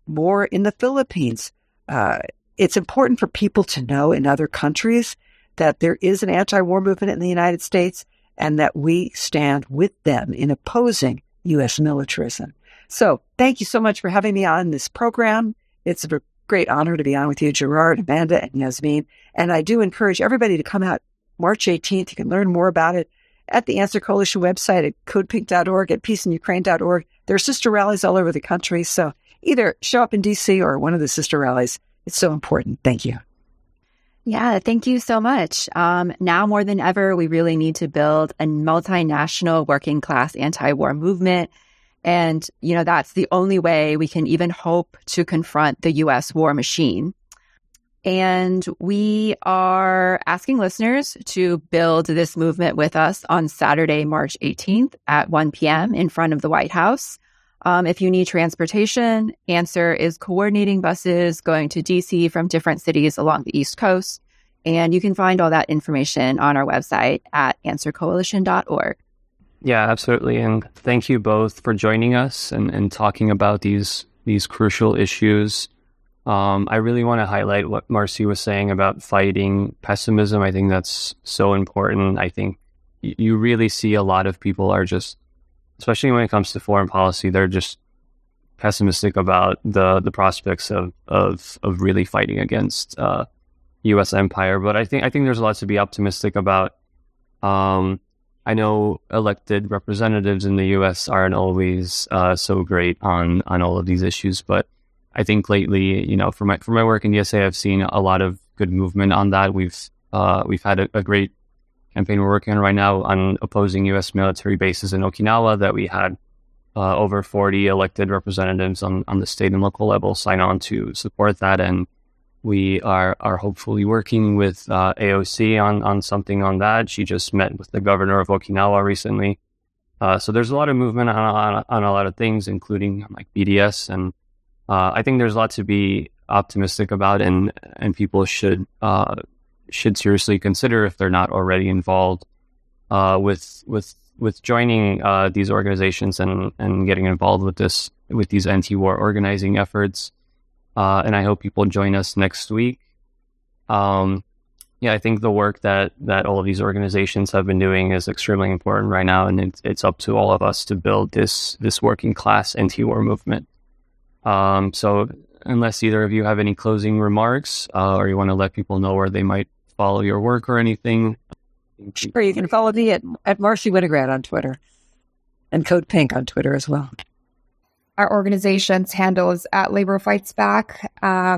more in the Philippines. It's important for people to know in other countries that there is an anti-war movement in the United States and that we stand with them in opposing U.S. militarism. So thank you so much for having me on this program. It's a great honor to be on with you, Gerard, Amanda, and Yasmin. And I do encourage everybody to come out March 18th. You can learn more about it at the Answer Coalition website at codepink.org, at peaceinukraine.org. There are sister rallies all over the country. So either show up in D.C. or one of the sister rallies. It's so important. Thank you.
Yeah, thank you so much. Now more than ever, we really need to build a multinational working class anti-war movement. And, that's the only way we can even hope to confront the U.S. war machine. And we are asking listeners to build this movement with us on Saturday, March 18th at 1 p.m. in front of the White House. If you need transportation, Answer is coordinating buses going to D.C. from different cities along the East Coast. And you can find all that information on our website at answercoalition.org.
Yeah, absolutely. And thank you both for joining us and talking about these crucial issues. I really want to highlight what Marcy was saying about fighting pessimism. I think that's so important. I think you really see a lot of people are just, especially when it comes to foreign policy, they're just pessimistic about the prospects of really fighting against U.S. empire. But I think there's a lot to be optimistic about. I know elected representatives in the U.S. aren't always so great on all of these issues, but I think lately, for my work in the DSA, I've seen a lot of good movement on that. We've had a great campaign we're working on right now on opposing U.S. military bases in Okinawa that we had over 40 elected representatives on the state and local level sign on to support that, and we are hopefully working with AOC on something on that. She just met with the governor of Okinawa recently. So there's a lot of movement on a lot of things, including like BDS. And I think there's a lot to be optimistic about, and people should seriously consider, if they're not already involved, with joining these organizations and getting involved with these anti-war organizing efforts. And I hope people join us next week. I think the work that all of these organizations have been doing is extremely important right now, and it's up to all of us to build this working class anti-war movement. So unless either of you have any closing remarks, or you want to let people know where they might follow your work or anything.
Sure, you can follow me at Marcy Winograd on Twitter, and Code Pink on Twitter as well.
Our organization's handle is at Labor Fights Back.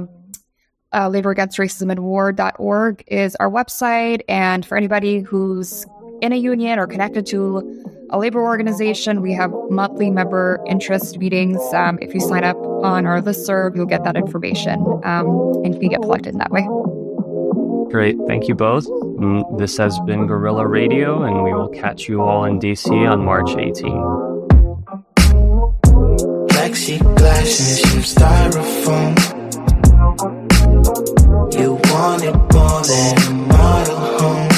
LaborAgainstRacismAndWar.org is our website. And for anybody who's in a union or connected to a labor organization, we have monthly member interest meetings. If you sign up on our listserv, you'll get that information, and you can get plugged in that way.
Great. Thank you both. This has been Guerrilla Radio, and we will catch you all in DC on March 18th.
Plexiglass and some styrofoam. You want it more than a model home.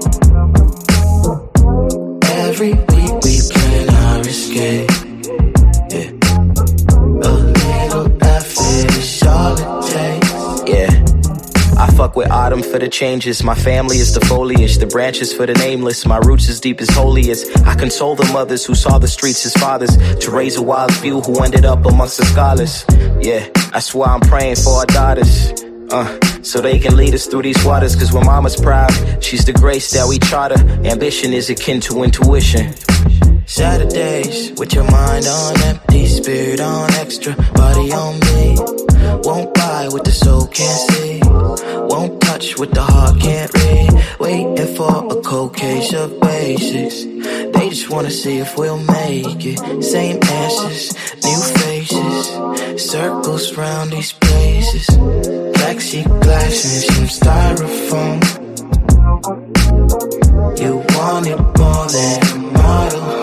Every week we plan our escape. Yeah. A little effort is all it takes. Yeah. I fuck with autumn for the changes. My family is the foliage, the branches for the nameless. My roots as deep as holiest. I console the mothers who saw the streets as fathers, to raise a wild few who ended up amongst the scholars. Yeah, that's why I'm praying for our daughters, so they can lead us through these waters. Cause when mama's proud, she's the grace that we charter. Ambition is akin to intuition. Saturdays with your mind on empty, spirit on extra, body on me. Won't buy what the soul can't see, won't touch what the heart can't read. Waiting for a cold case of basics. They just wanna see if we'll make it. Same answers, new faces, circles round these places. Plexiglass and some styrofoam. You want it more than a model.